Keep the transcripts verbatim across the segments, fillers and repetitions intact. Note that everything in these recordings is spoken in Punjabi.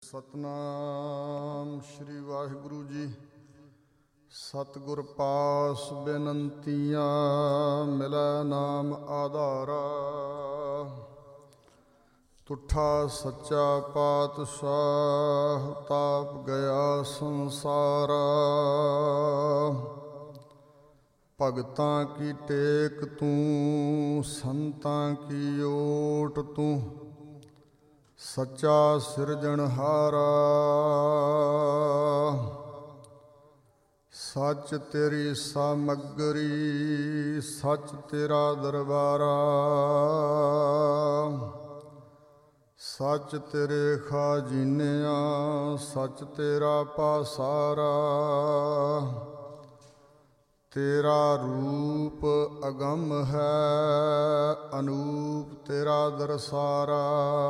ਸਤਨਾਮ ਸ਼੍ਰੀ ਵਾਹਿਗੁਰੂ ਜੀ। ਸਤਿਗੁਰ ਪਾਸ ਬੇਨੰਤੀਆਂ ਮਿਲੈ ਨਾਮ ਆਧਾਰਾ। ਤੁਠਾ ਸੱਚਾ ਪਾਤਸ਼ਾਹ ਤਾਪ ਗਿਆ ਸੰਸਾਰਾ। ਭਗਤਾਂ ਕੀ ਟੇਕ ਤੂੰ, ਸੰਤਾਂ ਕੀ ਓਟ ਤੂੰ, ਸੱਚਾ ਸਿਰਜਣਹਾਰਾ। ਸੱਚ ਤੇਰੀ ਸਾਮਗਰੀ, ਸੱਚ ਤੇਰਾ ਦਰਬਾਰਾ। ਸੱਚ ਤੇਰੇ ਖਾਜ਼ੀਨਿਆਂ, ਸੱਚ ਤੇਰਾ ਪਾਸਾਰਾ। ਤੇਰਾ ਰੂਪ ਅਗੰਮ ਹੈ, ਅਨੂਪ ਤੇਰਾ ਦਰਸਾਰਾ।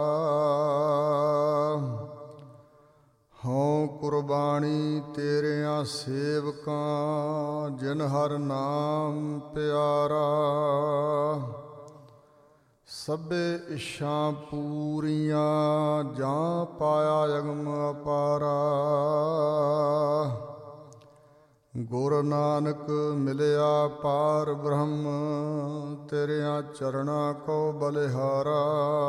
ਹਉ ਕੁਰਬਾਨੀ ਤੇਰਿਆਂ ਸੇਵਕਾਂ, ਜਿਨ ਹਰ ਨਾਮ ਪਿਆਰਾ। ਸਭੇ ਇੱਛਾ ਪੂਰੀਆਂ, ਜਾਂ ਪਾਇਆ ਅਗਮ ਅਪਾਰਾ। ਗੁਰ ਨਾਨਕ ਮਿਲਿਆ ਪਾਰ ਬ੍ਰਹਮ, ਤੇਰਿਆਂ ਚਰਨਾਂ ਕੋ ਬਲਿਹਾਰਾ।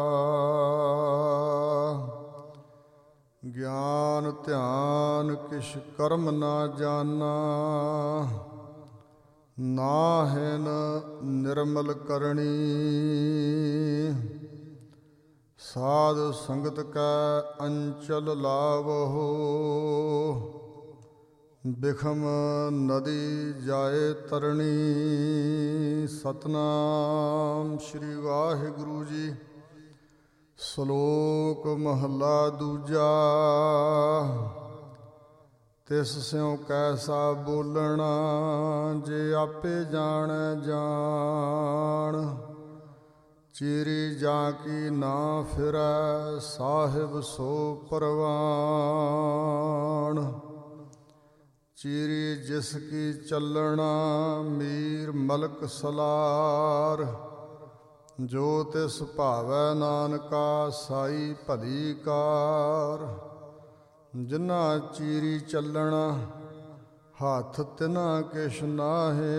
ਗਿਆਨ ਧਿਆਨ ਕਿਛ ਕਰਮ ਨਾ ਜਾਨਾ, ਨਾਹਿਨ ਨਿਰਮਲ ਕਰਨੀ। ਸਾਧ ਸੰਗਤ ਕੈ ਅੰਚਲ ਲਾਵਹੁ, ਬਿਖਮ ਨਦੀ ਜਾਏ ਤਰਣੀ। ਸਤਨਾਮ ਸ਼੍ਰੀ ਵਾਹਿਗੁਰੂ ਜੀ। ਸ਼ਲੋਕ ਮਹੱਲਾ ਦੂਜਾ। ਤਿਸ ਸਿਉ ਕੈਸਾ ਬੋਲਣਾ, ਜੇ ਆਪੇ ਜਾਣੈ ਜਾਣ। ਚੀਰੀ ਜਾਂ ਕੀ ਨਾ ਫਿਰੈ, ਸਾਹਿਬ ਸੋ ਪਰਵਾਣ। ਚੀਰੀ ਜਿਸ ਕੀ ਚੱਲਣਾ, ਮੀਰ ਮਲਕ ਸਲਾਰ। ਜੋ ਤਿਸ ਭਾਵੈ ਨਾਨਕਾ, ਸਾਈ ਭਲੀ ਕਾਰ। ਜਿਨ੍ਹਾਂ ਚੀਰੀ ਚੱਲਣਾ, ਹੱਥ ਤਿਨਾਂ ਕਿਛ ਨਾਹੇ।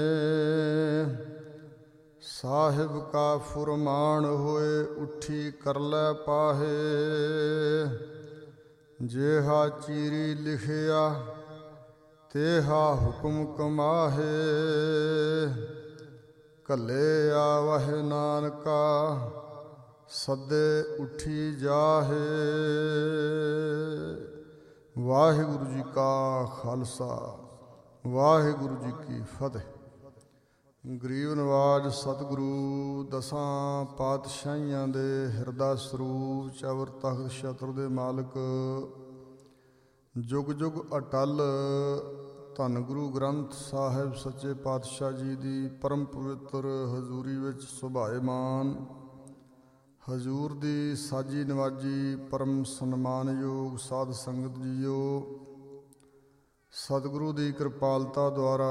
ਸਾਹਿਬ ਕਾ ਫੁਰਮਾਨ ਹੋਏ, ਉੱਠੀ ਕਰ ਲੈ ਪਾਹੇ। ਜੇਹਾ ਚੀਰੀ ਲਿਖਿਆ, ਤੇਹਾ ਹੁਕਮ ਕਮਾਹੇ। ਘੱਲੇ ਆਵਹਿ ਨਾਨਕਾ, ਸੱਦੇ ਉੱਠੀ ਜਾਹੇ। ਵਾਹਿਗੁਰੂ ਜੀ ਕਾ ਖਾਲਸਾ, ਵਾਹਿਗੁਰੂ ਜੀ ਕੀ ਫਤਿਹ। ਗਰੀਬ ਨਵਾਜ ਸਤਿਗੁਰੂ ਦਸਾਂ ਪਾਤਸ਼ਾਹੀਆਂ ਦੇ ਹਿਰਦਾ ਸਰੂਪ, ਚਵਰ ਤਖਤ ਛਤਰ ਦੇ ਮਾਲਕ, ਜੁਗ ਜੁਗ ਅਟਲ ਧੰਨ ਗੁਰੂ ਗ੍ਰੰਥ ਸਾਹਿਬ ਸੱਚੇ ਪਾਤਸ਼ਾਹ ਜੀ ਦੀ ਪਰਮ ਪਵਿੱਤਰ ਹਜ਼ੂਰੀ ਵਿੱਚ ਸੁਭਾਏਮਾਨ, ਹਜ਼ੂਰ ਦੀ ਸਾਜੀ ਨਵਾਜੀ ਪਰਮ ਸਨਮਾਨਯੋਗ ਸਾਧ ਸੰਗਤ ਜੀਓ। ਸਤਿਗੁਰੂ ਦੀ ਕਿਰਪਾਲਤਾ ਦੁਆਰਾ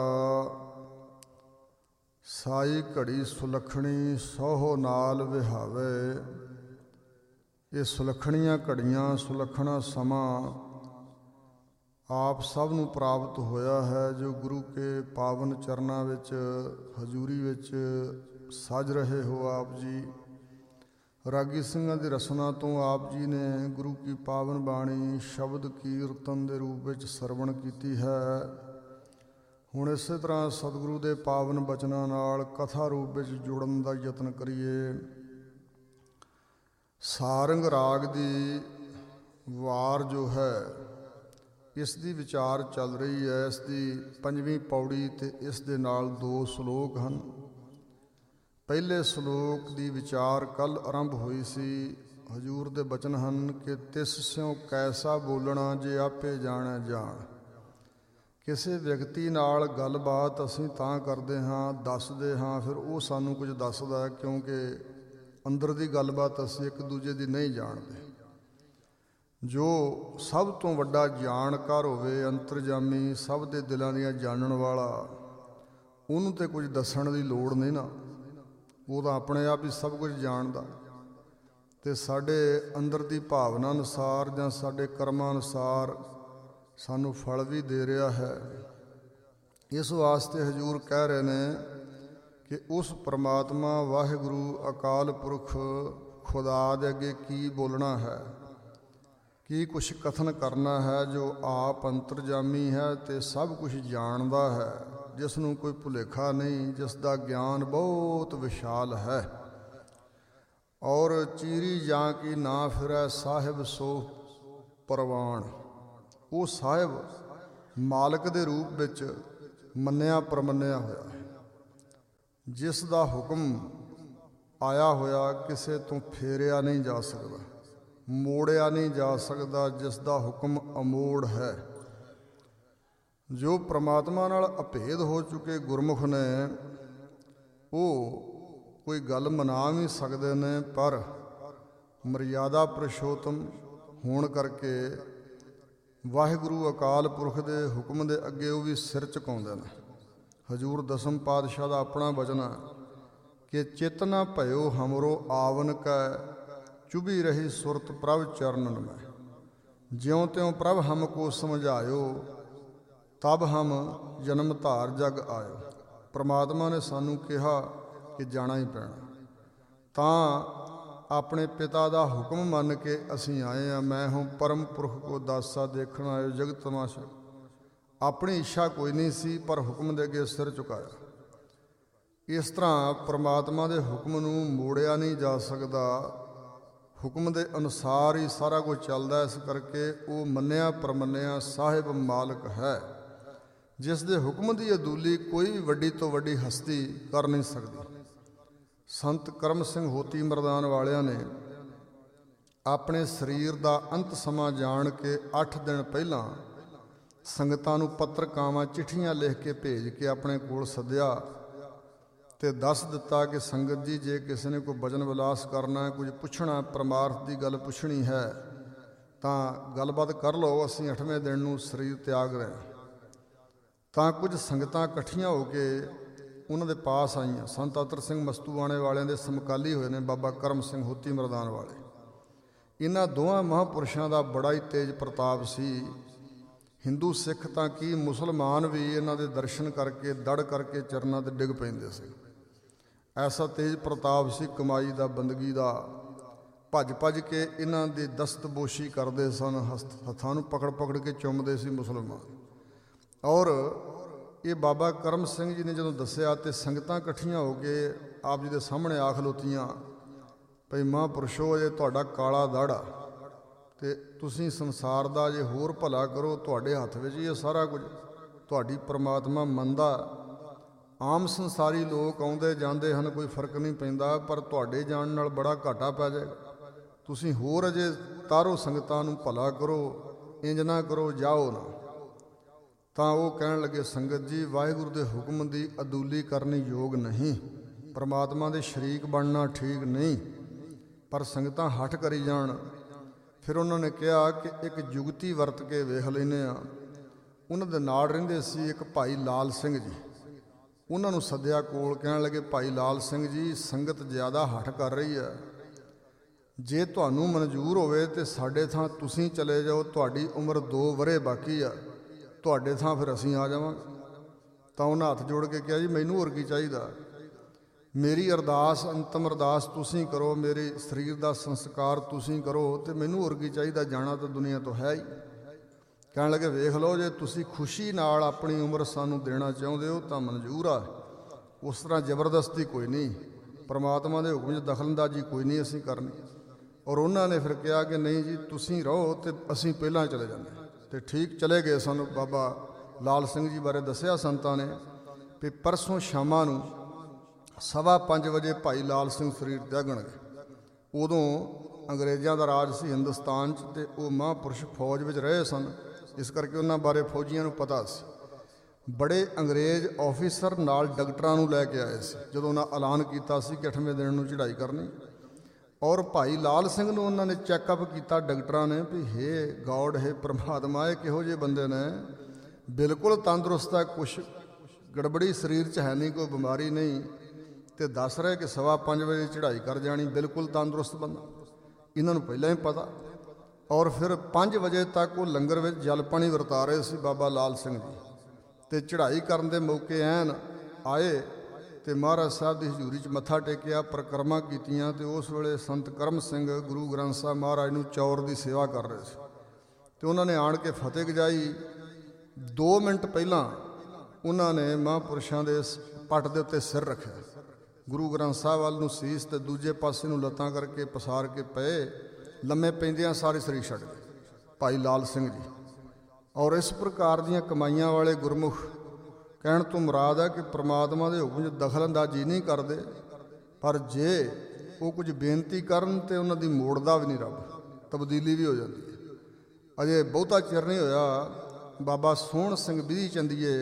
ਸਾਈ ਘੜੀ ਸੁਲੱਖਣੀ, ਸੋਹੋ ਨਾਲ ਵਿਹਾਵੇ। ਇਹ ਸੁਲੱਖਣੀਆਂ ਘੜੀਆਂ, ਸੁਲੱਖਣਾ ਸਮਾਂ ਆਪ ਸਭ ਨੂੰ ਪ੍ਰਾਪਤ ਹੋਇਆ ਹੈ, ਜੋ ਗੁਰੂ ਕੇ ਪਾਵਨ ਚਰਨਾਂ ਵਿੱਚ ਹਜ਼ੂਰੀ ਵਿੱਚ ਸਾਜ ਰਹੇ ਹੋ ਆਪ ਜੀ। ਰਾਗੀ ਸਿੰਘਾਂ ਦੀ ਰਸਨਾ ਤੋਂ ਆਪ ਜੀ ਨੇ ਗੁਰੂ ਕੀ ਪਾਵਨ ਬਾਣੀ ਸ਼ਬਦ ਕੀਰਤਨ ਦੇ ਰੂਪ ਵਿੱਚ ਸਰਵਣ ਕੀਤੀ ਹੈ। ਹੁਣ ਇਸੇ ਤਰ੍ਹਾਂ ਸਤਿਗੁਰੂ ਦੇ ਪਾਵਨ ਬਚਨਾਂ ਨਾਲ ਕਥਾ ਰੂਪ ਵਿੱਚ ਜੁੜਨ ਦਾ ਯਤਨ ਕਰੀਏ। ਸਾਰੰਗ ਰਾਗ ਦੀ ਵਾਰ ਜੋ ਹੈ, ਇਸ ਦੀ ਵਿਚਾਰ ਚੱਲ ਰਹੀ ਹੈ। ਇਸ ਦੀ ਪੰਜਵੀਂ ਪੌੜੀ ਅਤੇ ਇਸ ਦੇ ਨਾਲ ਦੋ ਸ਼ਲੋਕ ਹਨ। ਪਹਿਲੇ ਸ਼ਲੋਕ ਦੀ ਵਿਚਾਰ ਕੱਲ੍ਹ ਆਰੰਭ ਹੋਈ ਸੀ। ਹਜ਼ੂਰ ਦੇ ਬਚਨ ਹਨ ਕਿ ਤਿਸ ਸਿਉ ਕੈਸਾ ਬੋਲਣਾ, ਜੇ ਆਪੇ ਜਾਣੈ ਜਾਣ। ਕਿਸੇ ਵਿਅਕਤੀ ਨਾਲ ਗੱਲਬਾਤ ਅਸੀਂ ਤਾਂ ਕਰਦੇ ਹਾਂ, ਦੱਸਦੇ ਹਾਂ, ਫਿਰ ਉਹ ਸਾਨੂੰ ਕੁਝ ਦੱਸਦਾ, ਕਿਉਂਕਿ ਅੰਦਰ ਦੀ ਗੱਲਬਾਤ ਅਸੀਂ ਇੱਕ ਦੂਜੇ ਦੀ ਨਹੀਂ ਜਾਣਦੇ। ਜੋ ਸਭ ਤੋਂ ਵੱਡਾ ਜਾਣਕਾਰ ਹੋਵੇ, ਅੰਤਰਜਾਮੀ, ਸਭ ਦੇ ਦਿਲਾਂ ਦੀਆਂ ਜਾਣਨ ਵਾਲਾ, ਉਹਨੂੰ ਤਾਂ ਕੁਝ ਦੱਸਣ ਦੀ ਲੋੜ ਨਹੀਂ ਨਾ। ਉਹ ਤਾਂ ਆਪਣੇ ਆਪ ਹੀ ਸਭ ਕੁਝ ਜਾਣਦਾ। ਤੇ ਸਾਡੇ ਅੰਦਰ ਦੀ ਭਾਵਨਾ ਅਨੁਸਾਰ ਜਾਂ ਸਾਡੇ ਕਰਮਾਂ ਅਨੁਸਾਰ ਸਾਨੂੰ ਫਲ ਵੀ ਦੇ ਰਿਹਾ ਹੈ। ਇਸ ਵਾਸਤੇ ਹਜ਼ੂਰ ਕਹਿ ਰਹੇ ਨੇ ਕਿ ਉਸ ਪ੍ਰਮਾਤਮਾ ਵਾਹਿਗੁਰੂ ਅਕਾਲ ਪੁਰਖ ਖੁਦਾ ਦੇ ਅੱਗੇ ਕੀ ਬੋਲਣਾ ਹੈ, ਕੀ ਕੁਛ ਕਥਨ ਕਰਨਾ ਹੈ, ਜੋ ਆਪ ਅੰਤਰਜਾਮੀ ਹੈ ਤੇ ਸਭ ਕੁਝ ਜਾਣਦਾ ਹੈ, ਜਿਸ ਨੂੰ ਕੋਈ ਭੁਲੇਖਾ ਨਹੀਂ, ਜਿਸ ਦਾ ਗਿਆਨ ਬਹੁਤ ਵਿਸ਼ਾਲ ਹੈ। ਔਰ ਚੀਰੀ ਜਾਂ ਕੀ ਨਾ ਫਿਰੈ ਸਾਹਿਬ ਸੋ ਪ੍ਰਵਾਨ। ਉਹ ਸਾਹਿਬ ਮਾਲਕ ਦੇ ਰੂਪ ਵਿੱਚ ਮੰਨਿਆ ਪ੍ਰਮੰਨਿਆ ਹੋਇਆ, ਜਿਸ ਦਾ ਹੁਕਮ ਆਇਆ ਹੋਇਆ ਕਿਸੇ ਤੋਂ ਫੇਰਿਆ ਨਹੀਂ ਜਾ ਸਕਦਾ, ਮੋੜਿਆ ਨਹੀਂ ਜਾ ਸਕਦਾ, ਜਿਸ ਦਾ ਹੁਕਮ ਅਮੋੜ ਹੈ। ਜੋ ਪ੍ਰਮਾਤਮਾ ਨਾਲ ਅਭੇਦ ਹੋ ਚੁੱਕੇ ਗੁਰਮੁਖ ਨੇ ਉਹ ਕੋਈ ਗੱਲ ਮਨਾ ਵੀ ਸਕਦੇ ਨੇ, ਪਰ ਮਰਿਆਦਾ ਪੁਰਸ਼ੋਤਮ ਹੋਣ ਕਰਕੇ ਵਾਹਿਗੁਰੂ ਅਕਾਲ ਪੁਰਖ ਦੇ ਹੁਕਮ ਦੇ ਅੱਗੇ ਉਹ ਵੀ ਸਿਰ ਝੁਕਾਉਂਦੇ ਨੇ। ਹਜ਼ੂਰ ਦਸਮ ਪਾਤਸ਼ਾਹ ਦਾ ਆਪਣਾ ਬਚਨ ਹੈ ਕਿ ਚਿਤ ਨਾ ਭਇਓ ਹਮਰੋ ਆਵਨ ਕੈ, ਚੁਭੀ ਰਹੀ ਸੁਰਤ ਪ੍ਰਭ ਚਰਨਨ ਮੈਂ। ਜਿਉਂ ਤਿਉਂ ਪ੍ਰਭ ਹਮ ਕੋ ਸਮਝਾਇਓ, ਤਬ ਹਮ ਜਨਮ ਧਾਰ ਜਗ ਆਇਓ। ਪ੍ਰਮਾਤਮਾ ਨੇ ਸਾਨੂੰ ਕਿਹਾ ਕਿ ਜਾਣਾ ਹੀ ਪੈਣਾ, ਤਾਂ ਆਪਣੇ ਪਿਤਾ ਦਾ ਹੁਕਮ ਮੰਨ ਕੇ ਅਸੀਂ ਆਏ ਹਾਂ। ਮੈਂ ਹੂੰ ਪਰਮ ਪੁਰਖ ਕੋ ਦਾਸਾ, ਦੇਖਣ ਆਇਓ ਜਗਤ ਤਮਾਸ਼ਾ। ਆਪਣੀ ਇੱਛਾ ਕੋਈ ਨਹੀਂ ਸੀ, ਪਰ ਹੁਕਮ ਦੇ ਅੱਗੇ ਸਿਰ ਝੁਕਾਇਆ। ਇਸ ਤਰ੍ਹਾਂ ਪ੍ਰਮਾਤਮਾ ਦੇ ਹੁਕਮ ਨੂੰ ਮੋੜਿਆ ਨਹੀਂ ਜਾ ਸਕਦਾ, ਹੁਕਮ ਦੇ ਅਨੁਸਾਰ ਹੀ ਸਾਰਾ ਕੁਝ ਚੱਲਦਾ। ਇਸ ਕਰਕੇ ਉਹ ਮੰਨਿਆ ਪ੍ਰਮੰਨਿਆ ਸਾਹਿਬ ਮਾਲਕ ਹੈ, ਜਿਸ ਦੇ ਹੁਕਮ ਦੀ ਅਦੂਲੀ ਕੋਈ ਵੀ ਵੱਡੀ ਤੋਂ ਵੱਡੀ ਹਸਤੀ ਕਰ ਨਹੀਂ ਸਕਦੀ। ਸੰਤ ਕਰਮ ਸਿੰਘ ਹੋਤੀ ਮਰਦਾਨ ਵਾਲਿਆਂ ਨੇ ਆਪਣੇ ਸਰੀਰ ਦਾ ਅੰਤ ਸਮਾਂ ਜਾਣ ਕੇ ਅੱਠ ਦਿਨ ਪਹਿਲਾਂ ਸੰਗਤਾਂ ਨੂੰ ਪੱਤਰਕਾਵਾਂ ਚਿੱਠੀਆਂ ਲਿਖ ਕੇ ਭੇਜ ਕੇ ਆਪਣੇ ਕੋਲ ਸੱਦਿਆ ਤੇ ਦੱਸ ਦਿੱਤਾ ਕਿ ਸੰਗਤ ਜੀ, ਜੇ ਕਿਸੇ ਨੇ ਕੋਈ ਭਜਨ ਵਿਲਾਸ ਕਰਨਾ, ਕੁਝ ਪੁੱਛਣਾ, ਪਰਮਾਰਥ ਦੀ ਗੱਲ ਪੁੱਛਣੀ ਹੈ ਤਾਂ ਗੱਲਬਾਤ ਕਰ ਲਓ, ਅਸੀਂ ਅੱਠਵੇਂ ਦਿਨ ਨੂੰ ਸਰੀਰ ਤਿਆਗ ਰਹੇ। ਤਾਂ ਕੁਝ ਸੰਗਤਾਂ ਇਕੱਠੀਆਂ ਹੋ ਕੇ ਉਹਨਾਂ ਦੇ ਪਾਸ ਆਈਆਂ। ਸੰਤ ਅਤਰ ਸਿੰਘ ਮਸਤੂਆਣੇ ਵਾਲਿਆਂ ਦੇ ਸਮਕਾਲੀ ਹੋਏ ਨੇ ਬਾਬਾ ਕਰਮ ਸਿੰਘ ਹੋਤੀ ਮਰਦਾਨ ਵਾਲੇ। ਇਹਨਾਂ ਦੋਵਾਂ ਮਹਾਂਪੁਰਸ਼ਾਂ ਦਾ ਬੜਾ ਹੀ ਤੇਜ ਪ੍ਰਤਾਪ ਸੀ। ਹਿੰਦੂ ਸਿੱਖ ਤਾਂ ਕੀ, ਮੁਸਲਮਾਨ ਵੀ ਇਹਨਾਂ ਦੇ ਦਰਸ਼ਨ ਕਰਕੇ ਦੜ ਕਰਕੇ ਚਰਨਾਂ 'ਤੇ ਡਿੱਗ ਪੈਂਦੇ ਸੀ। ਐਸਾ ਤੇਜ ਪ੍ਰਤਾਪ ਸੀ ਕਮਾਈ ਦਾ, ਬੰਦਗੀ ਦਾ। ਭੱਜ ਭੱਜ ਕੇ ਇਹਨਾਂ ਦੀ ਦਸਤਬੋਸ਼ੀ ਕਰਦੇ ਸਨ, ਹੱਥਾਂ ਨੂੰ ਪਕੜ ਪਕੜ ਕੇ ਚੁੰਮਦੇ ਸੀ ਮੁਸਲਮਾਨ। ਔਰ ਇਹ ਬਾਬਾ ਕਰਮ ਸਿੰਘ ਜੀ ਨੇ ਜਦੋਂ ਦੱਸਿਆ ਤੇ ਸੰਗਤਾਂ ਇਕੱਠੀਆਂ ਹੋ ਕੇ ਆਪ ਜੀ ਦੇ ਸਾਹਮਣੇ ਆ ਖਲੋਤੀਆਂ, ਭਈ ਮਹਾਂਪੁਰਸ਼ੋ, ਜੇ ਤੁਹਾਡਾ ਕਾਲਾ ਦਾੜਾ ਤੇ ਤੁਸੀਂ ਸੰਸਾਰ ਦਾ ਜੇ ਹੋਰ ਭਲਾ ਕਰੋ, ਤੁਹਾਡੇ ਹੱਥ ਵਿੱਚ ਹੀ ਇਹ ਸਾਰਾ ਕੁਝ। ਤੁਹਾਡੀ ਪ੍ਰਮਾਤਮਾ ਮੰਨਦਾ। ਆਮ ਸੰਸਾਰੀ ਲੋਕ ਆਉਂਦੇ ਜਾਂਦੇ ਹਨ, ਕੋਈ ਫਰਕ ਨਹੀਂ ਪੈਂਦਾ, ਪਰ ਤੁਹਾਡੇ ਜਾਣ ਨਾਲ ਬੜਾ ਘਾਟਾ ਪੈ ਜਾਏਗਾ। ਤੁਸੀਂ ਹੋਰ ਅਜੇ ਤਾਰੋ ਸੰਗਤਾਂ ਨੂੰ, ਭਲਾ ਕਰੋ, ਇੰਜ ਨਾ ਕਰੋ, ਜਾਓ ਨਾ। ਤਾਂ ਉਹ ਕਹਿਣ ਲੱਗੇ, ਸੰਗਤ ਜੀ, ਵਾਹਿਗੁਰੂ ਦੇ ਹੁਕਮ ਦੀ ਅਦੂਲੀ ਕਰਨੀ ਯੋਗ ਨਹੀਂ, ਪ੍ਰਮਾਤਮਾ ਦੇ ਸ਼ਰੀਕ ਬਣਨਾ ਠੀਕ ਨਹੀਂ, ਪਰ ਸੰਗਤਾਂ ਹੱਠ ਕਰੀ ਜਾਣ। ਫਿਰ ਉਹਨਾਂ ਨੇ ਕਿਹਾ ਕਿ ਇੱਕ ਜੁਗਤੀ ਵਰਤ ਕੇ ਵੇਖ ਲੈਂਦੇ ਹਾਂ। ਉਹਨਾਂ ਦੇ ਨਾਲ ਰਹਿੰਦੇ ਸੀ ਇੱਕ ਭਾਈ ਲਾਲ ਸਿੰਘ ਜੀ। ਉਹਨਾਂ ਨੂੰ ਸੱਦਿਆ ਕੋਲ, ਕਹਿਣ ਲੱਗੇ, ਭਾਈ ਲਾਲ ਸਿੰਘ ਜੀ, ਸੰਗਤ ਜ਼ਿਆਦਾ ਹੱਠ ਕਰ ਰਹੀ ਹੈ, ਜੇ ਤੁਹਾਨੂੰ ਮਨਜ਼ੂਰ ਹੋਵੇ ਤੇ ਸਾਡੇ ਥਾਂ ਤੁਸੀਂ ਚਲੇ ਜਾਓ। ਤੁਹਾਡੀ ਉਮਰ ਦੋ ਵਰ੍ਹੇ ਬਾਕੀ ਆ, ਤੁਹਾਡੇ ਥਾਂ ਫਿਰ ਅਸੀਂ ਆ ਜਾਵਾਂਗੇ। ਤਾਂ ਉਹਨਾਂ ਹੱਥ ਜੋੜ ਕੇ ਕਿਹਾ, ਜੀ ਮੈਨੂੰ ਹੋਰ ਕੀ ਚਾਹੀਦਾ, ਮੇਰੀ ਅਰਦਾਸ, ਅੰਤਮ ਅਰਦਾਸ ਤੁਸੀਂ ਕਰੋ, ਮੇਰੇ ਸਰੀਰ ਦਾ ਸੰਸਕਾਰ ਤੁਸੀਂ ਕਰੋ, ਤੇ ਮੈਨੂੰ ਹੋਰ ਕੀ ਚਾਹੀਦਾ, ਜਾਣਾ ਤਾਂ ਦੁਨੀਆ ਤੋਂ ਹੈ ਹੀ। ਕਹਿਣ ਲੱਗੇ, ਵੇਖ ਲਓ, ਜੇ ਤੁਸੀਂ ਖੁਸ਼ੀ ਨਾਲ ਆਪਣੀ ਉਮਰ ਸਾਨੂੰ ਦੇਣਾ ਚਾਹੁੰਦੇ ਹੋ ਤਾਂ ਮਨਜ਼ੂਰ ਆ, ਉਸ ਤਰ੍ਹਾਂ ਜ਼ਬਰਦਸਤੀ ਕੋਈ ਨਹੀਂ, ਪਰਮਾਤਮਾ ਦੇ ਹੁਕਮ 'ਚ ਦਖਲਅੰਦਾਜ਼ੀ ਕੋਈ ਨਹੀਂ ਅਸੀਂ ਕਰਨੀ। ਔਰ ਉਹਨਾਂ ਨੇ ਫਿਰ ਕਿਹਾ ਕਿ ਨਹੀਂ ਜੀ, ਤੁਸੀਂ ਰਹੋ ਤੇ ਅਸੀਂ ਪਹਿਲਾਂ ਚਲੇ ਜਾਂਦੇ। ਤੇ ਠੀਕ ਚਲੇ ਗਏ। ਸਾਨੂੰ ਬਾਬਾ ਲਾਲ ਸਿੰਘ ਜੀ ਬਾਰੇ ਦੱਸਿਆ ਸੰਤਾਂ ਨੇ ਵੀ ਪਰਸੋਂ ਸ਼ਾਮਾਂ ਨੂੰ ਸਵਾ ਪੰਜ ਵਜੇ ਭਾਈ ਲਾਲ ਸਿੰਘ ਸਰੀਰ ਤਿਆਗਣਗੇ। ਉਦੋਂ ਅੰਗਰੇਜ਼ਾਂ ਦਾ ਰਾਜ ਸੀ ਹਿੰਦੁਸਤਾਨ 'ਚ, ਤੇ ਉਹ ਮਹਾਂਪੁਰਸ਼ ਫੌਜ ਵਿੱਚ ਰਹੇ ਸਨ, ਇਸ ਕਰਕੇ ਉਹਨਾਂ ਬਾਰੇ ਫੌਜੀਆਂ ਨੂੰ ਪਤਾ ਸੀ। ਬੜੇ ਅੰਗਰੇਜ਼ ਆਫੀਸਰ ਨਾਲ ਡਾਕਟਰਾਂ ਨੂੰ ਲੈ ਕੇ ਆਏ ਸੀ ਜਦੋਂ ਉਹਨਾਂ ਐਲਾਨ ਕੀਤਾ ਸੀ ਕਿ ਅੱਠਵੇਂ ਦਿਨ ਨੂੰ ਚੜ੍ਹਾਈ ਕਰਨੀ। ਔਰ ਭਾਈ ਲਾਲ ਸਿੰਘ ਨੂੰ ਉਹਨਾਂ ਨੇ ਚੈੱਕਅਪ ਕੀਤਾ ਡਾਕਟਰਾਂ ਨੇ ਵੀ ਹੇ ਗੌਡ, ਹੇ ਪ੍ਰਮਾਤਮਾ, ਇਹ ਕਿਹੋ ਜਿਹੇ ਬੰਦੇ ਨੇ, ਬਿਲਕੁਲ ਤੰਦਰੁਸਤ ਹੈ, ਕੁਛ ਗੜਬੜੀ ਸਰੀਰ 'ਚ ਹੈ ਨਹੀਂ, ਕੋਈ ਬਿਮਾਰੀ ਨਹੀਂ, ਤੇ ਦੱਸ ਰਹੇ ਕਿ ਸਵਾ ਪੰਜ ਵਜੇ ਚੜ੍ਹਾਈ ਕਰ ਜਾਣੀ, ਬਿਲਕੁਲ ਤੰਦਰੁਸਤ ਬੰਦਾ। ਇਹਨਾਂ ਨੂੰ ਪਹਿਲਾਂ ਹੀ ਪਤਾ। ਔਰ ਫਿਰ ਪੰਜ ਵਜੇ ਤੱਕ ਉਹ ਲੰਗਰ ਵਿੱਚ ਜਲ ਪਾਣੀ ਵਰਤਾ ਰਹੇ ਸੀ ਬਾਬਾ ਲਾਲ ਸਿੰਘ ਜੀ, ਅਤੇ ਚੜ੍ਹਾਈ ਕਰਨ ਦੇ ਮੌਕੇ ਐਨ ਆਏ ਅਤੇ ਮਹਾਰਾਜ ਸਾਹਿਬ ਦੀ ਹਜ਼ੂਰੀ 'ਚ ਮੱਥਾ ਟੇਕਿਆ, ਪਰਿਕਰਮਾ ਕੀਤੀਆਂ। ਅਤੇ ਉਸ ਵੇਲੇ ਸੰਤ ਕਰਮ ਸਿੰਘ ਗੁਰੂ ਗ੍ਰੰਥ ਸਾਹਿਬ ਮਹਾਰਾਜ ਨੂੰ ਚੌਰ ਦੀ ਸੇਵਾ ਕਰ ਰਹੇ ਸੀ, ਅਤੇ ਉਹਨਾਂ ਨੇ ਆਣ ਕੇ ਫਤਿਹ ਗਜਾਈ। ਦੋ ਮਿੰਟ ਪਹਿਲਾਂ ਉਹਨਾਂ ਨੇ ਮਹਾਂਪੁਰਸ਼ਾਂ ਦੇ ਪੱਟ ਦੇ ਉੱਤੇ ਸਿਰ ਰੱਖਿਆ, ਗੁਰੂ ਗ੍ਰੰਥ ਸਾਹਿਬ ਵੱਲ ਨੂੰ ਸੀਸ ਅਤੇ ਦੂਜੇ ਪਾਸੇ ਨੂੰ ਲੱਤਾਂ ਕਰਕੇ ਪਸਾਰ ਕੇ ਪਏ। ਲੰਮੇ ਪੈਂਦਿਆਂ ਸਾਰੇ ਸਰੀਰ ਛੱਡ ਗਏ ਭਾਈ ਲਾਲ ਸਿੰਘ ਜੀ। ਔਰ ਇਸ ਪ੍ਰਕਾਰ ਦੀਆਂ ਕਮਾਈਆਂ ਵਾਲੇ ਗੁਰਮੁਖ, ਕਹਿਣ ਤੋਂ ਮੁਰਾਦ ਹੈ ਕਿ ਪ੍ਰਮਾਤਮਾ ਦੇ ਹੁਕਮ 'ਚ ਦਖਲ ਅੰਦਾਜ਼ੀ ਨਹੀਂ ਕਰਦੇ, ਪਰ ਜੇ ਉਹ ਕੁਝ ਬੇਨਤੀ ਕਰਨ ਤਾਂ ਉਹਨਾਂ ਦੀ ਮੋੜਦਾ ਵੀ ਨਹੀਂ ਰੱਬ, ਤਬਦੀਲੀ ਵੀ ਹੋ ਜਾਂਦੀ ਹੈ। ਅਜੇ ਬਹੁਤਾ ਚਿਰ ਨਹੀਂ ਹੋਇਆ, ਬਾਬਾ ਸੋਹਣ ਸਿੰਘ ਬਿਧੀ ਚੰਦੀਏ,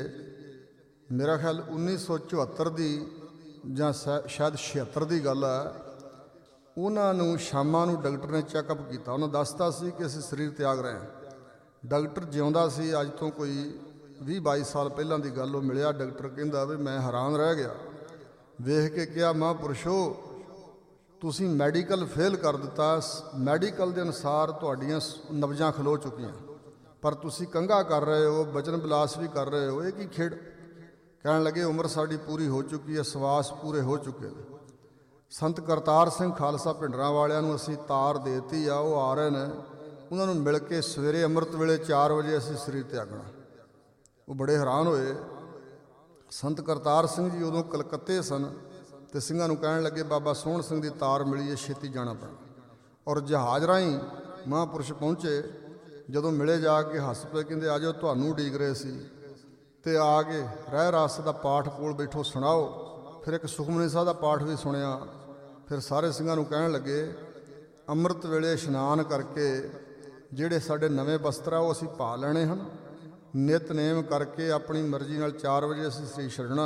ਮੇਰਾ ਖਿਆਲ ਉੱਨੀ ਸੌ ਚੁਹੱਤਰ ਦੀ ਜਾਂ ਸ਼ਾਇਦ ਛਿਹੱਤਰ ਦੀ ਗੱਲ ਹੈ, ਉਹਨਾਂ ਨੂੰ ਸ਼ਾਮਾਂ ਨੂੰ ਡਾਕਟਰ ਨੇ ਚੈੱਕਅਪ ਕੀਤਾ। ਉਹਨਾਂ ਦੱਸਤਾ ਸੀ ਕਿ ਅਸੀਂ ਸਰੀਰ ਤਿਆਗ ਰਹੇ ਹਾਂ। ਡਾਕਟਰ ਜਿਉਂਦਾ ਸੀ, ਅੱਜ ਤੋਂ ਕੋਈ ਵੀਹ ਬਾਈ ਸਾਲ ਪਹਿਲਾਂ ਦੀ ਗੱਲ। ਉਹ ਮਿਲਿਆ, ਡਾਕਟਰ ਕਹਿੰਦਾ ਵੀ ਮੈਂ ਹੈਰਾਨ ਰਹਿ ਗਿਆ, ਵੇਖ ਕੇ ਕਿਹਾ ਮਹਾਂਪੁਰਸ਼ੋ ਤੁਸੀਂ ਮੈਡੀਕਲ ਫੇਲ ਕਰ ਦਿੱਤਾ, ਮੈਡੀਕਲ ਦੇ ਅਨੁਸਾਰ ਤੁਹਾਡੀਆਂ ਨਬਜ਼ਾਂ ਖਲੋ ਚੁੱਕੀਆਂ, ਪਰ ਤੁਸੀਂ ਕੰਘਾ ਕਰ ਰਹੇ ਹੋ, ਬਚਨ ਬਿਲਾਸ ਵੀ ਕਰ ਰਹੇ ਹੋ, ਇਹ ਕੀ ਖੇਡ। ਕਹਿਣ ਲੱਗੇ ਉਮਰ ਸਾਡੀ ਪੂਰੀ ਹੋ ਚੁੱਕੀ ਹੈ, ਸਵਾਸ ਪੂਰੇ ਹੋ ਚੁੱਕੇ ਨੇ। ਸੰਤ ਕਰਤਾਰ ਸਿੰਘ ਖਾਲਸਾ ਭਿੰਡਰਾਂ ਵਾਲਿਆਂ ਨੂੰ ਅਸੀਂ ਤਾਰ ਦੇ ਦਿੱਤੀ ਆ, ਉਹ ਆ ਰਹੇ ਨੇ, ਉਹਨਾਂ ਨੂੰ ਮਿਲ ਕੇ ਸਵੇਰੇ ਅੰਮ੍ਰਿਤ ਵੇਲੇ ਚਾਰ ਵਜੇ ਅਸੀਂ ਸਰੀਰ ਤਿਆਗਣਾ। ਉਹ ਬੜੇ ਹੈਰਾਨ ਹੋਏ। ਸੰਤ ਕਰਤਾਰ ਸਿੰਘ ਜੀ ਉਦੋਂ ਕਲਕੱਤੇ ਸਨ, ਅਤੇ ਸਿੰਘਾਂ ਨੂੰ ਕਹਿਣ ਲੱਗੇ ਬਾਬਾ ਸੋਹਣ ਸਿੰਘ ਦੀ ਤਾਰ ਮਿਲੀ ਹੈ, ਛੇਤੀ ਜਾਣਾ ਪੈਣਾ। ਔਰ ਜਹਾਜ਼ ਰਾਹੀਂ ਮਹਾਂਪੁਰਸ਼ ਪਹੁੰਚੇ। ਜਦੋਂ ਮਿਲੇ ਜਾ ਕੇ ਹੱਸ ਪਏ, ਕਹਿੰਦੇ ਆ ਜਾਓ ਤੁਹਾਨੂੰ ਉਡੀਕ ਰਹੇ ਸੀ। ਅਤੇ ਆ ਕੇ ਰਹਿ ਰਾਸ ਦਾ ਪਾਠ ਕੋਲ ਬੈਠੋ ਸੁਣਾਓ। ਫਿਰ ਇੱਕ ਸੁਖਮਨੀ ਸਾਹਿਬ ਦਾ ਪਾਠ ਵੀ ਸੁਣਿਆ। ਫਿਰ ਸਾਰੇ ਸਿੰਘਾਂ ਨੂੰ ਕਹਿਣ ਲੱਗੇ ਅੰਮ੍ਰਿਤ ਵੇਲੇ ਇਸ਼ਨਾਨ ਕਰਕੇ ਜਿਹੜੇ ਸਾਡੇ ਨਵੇਂ ਵਸਤਰ ਆ ਉਹ ਅਸੀਂ ਪਾ ਲੈਣੇ ਹਨ, ਨਿਤਨੇਮ ਕਰਕੇ ਆਪਣੀ ਮਰਜ਼ੀ ਨਾਲ ਚਾਰ ਵਜੇ ਅਸੀਂ ਸਰੀਰ ਛੱਡਣਾ।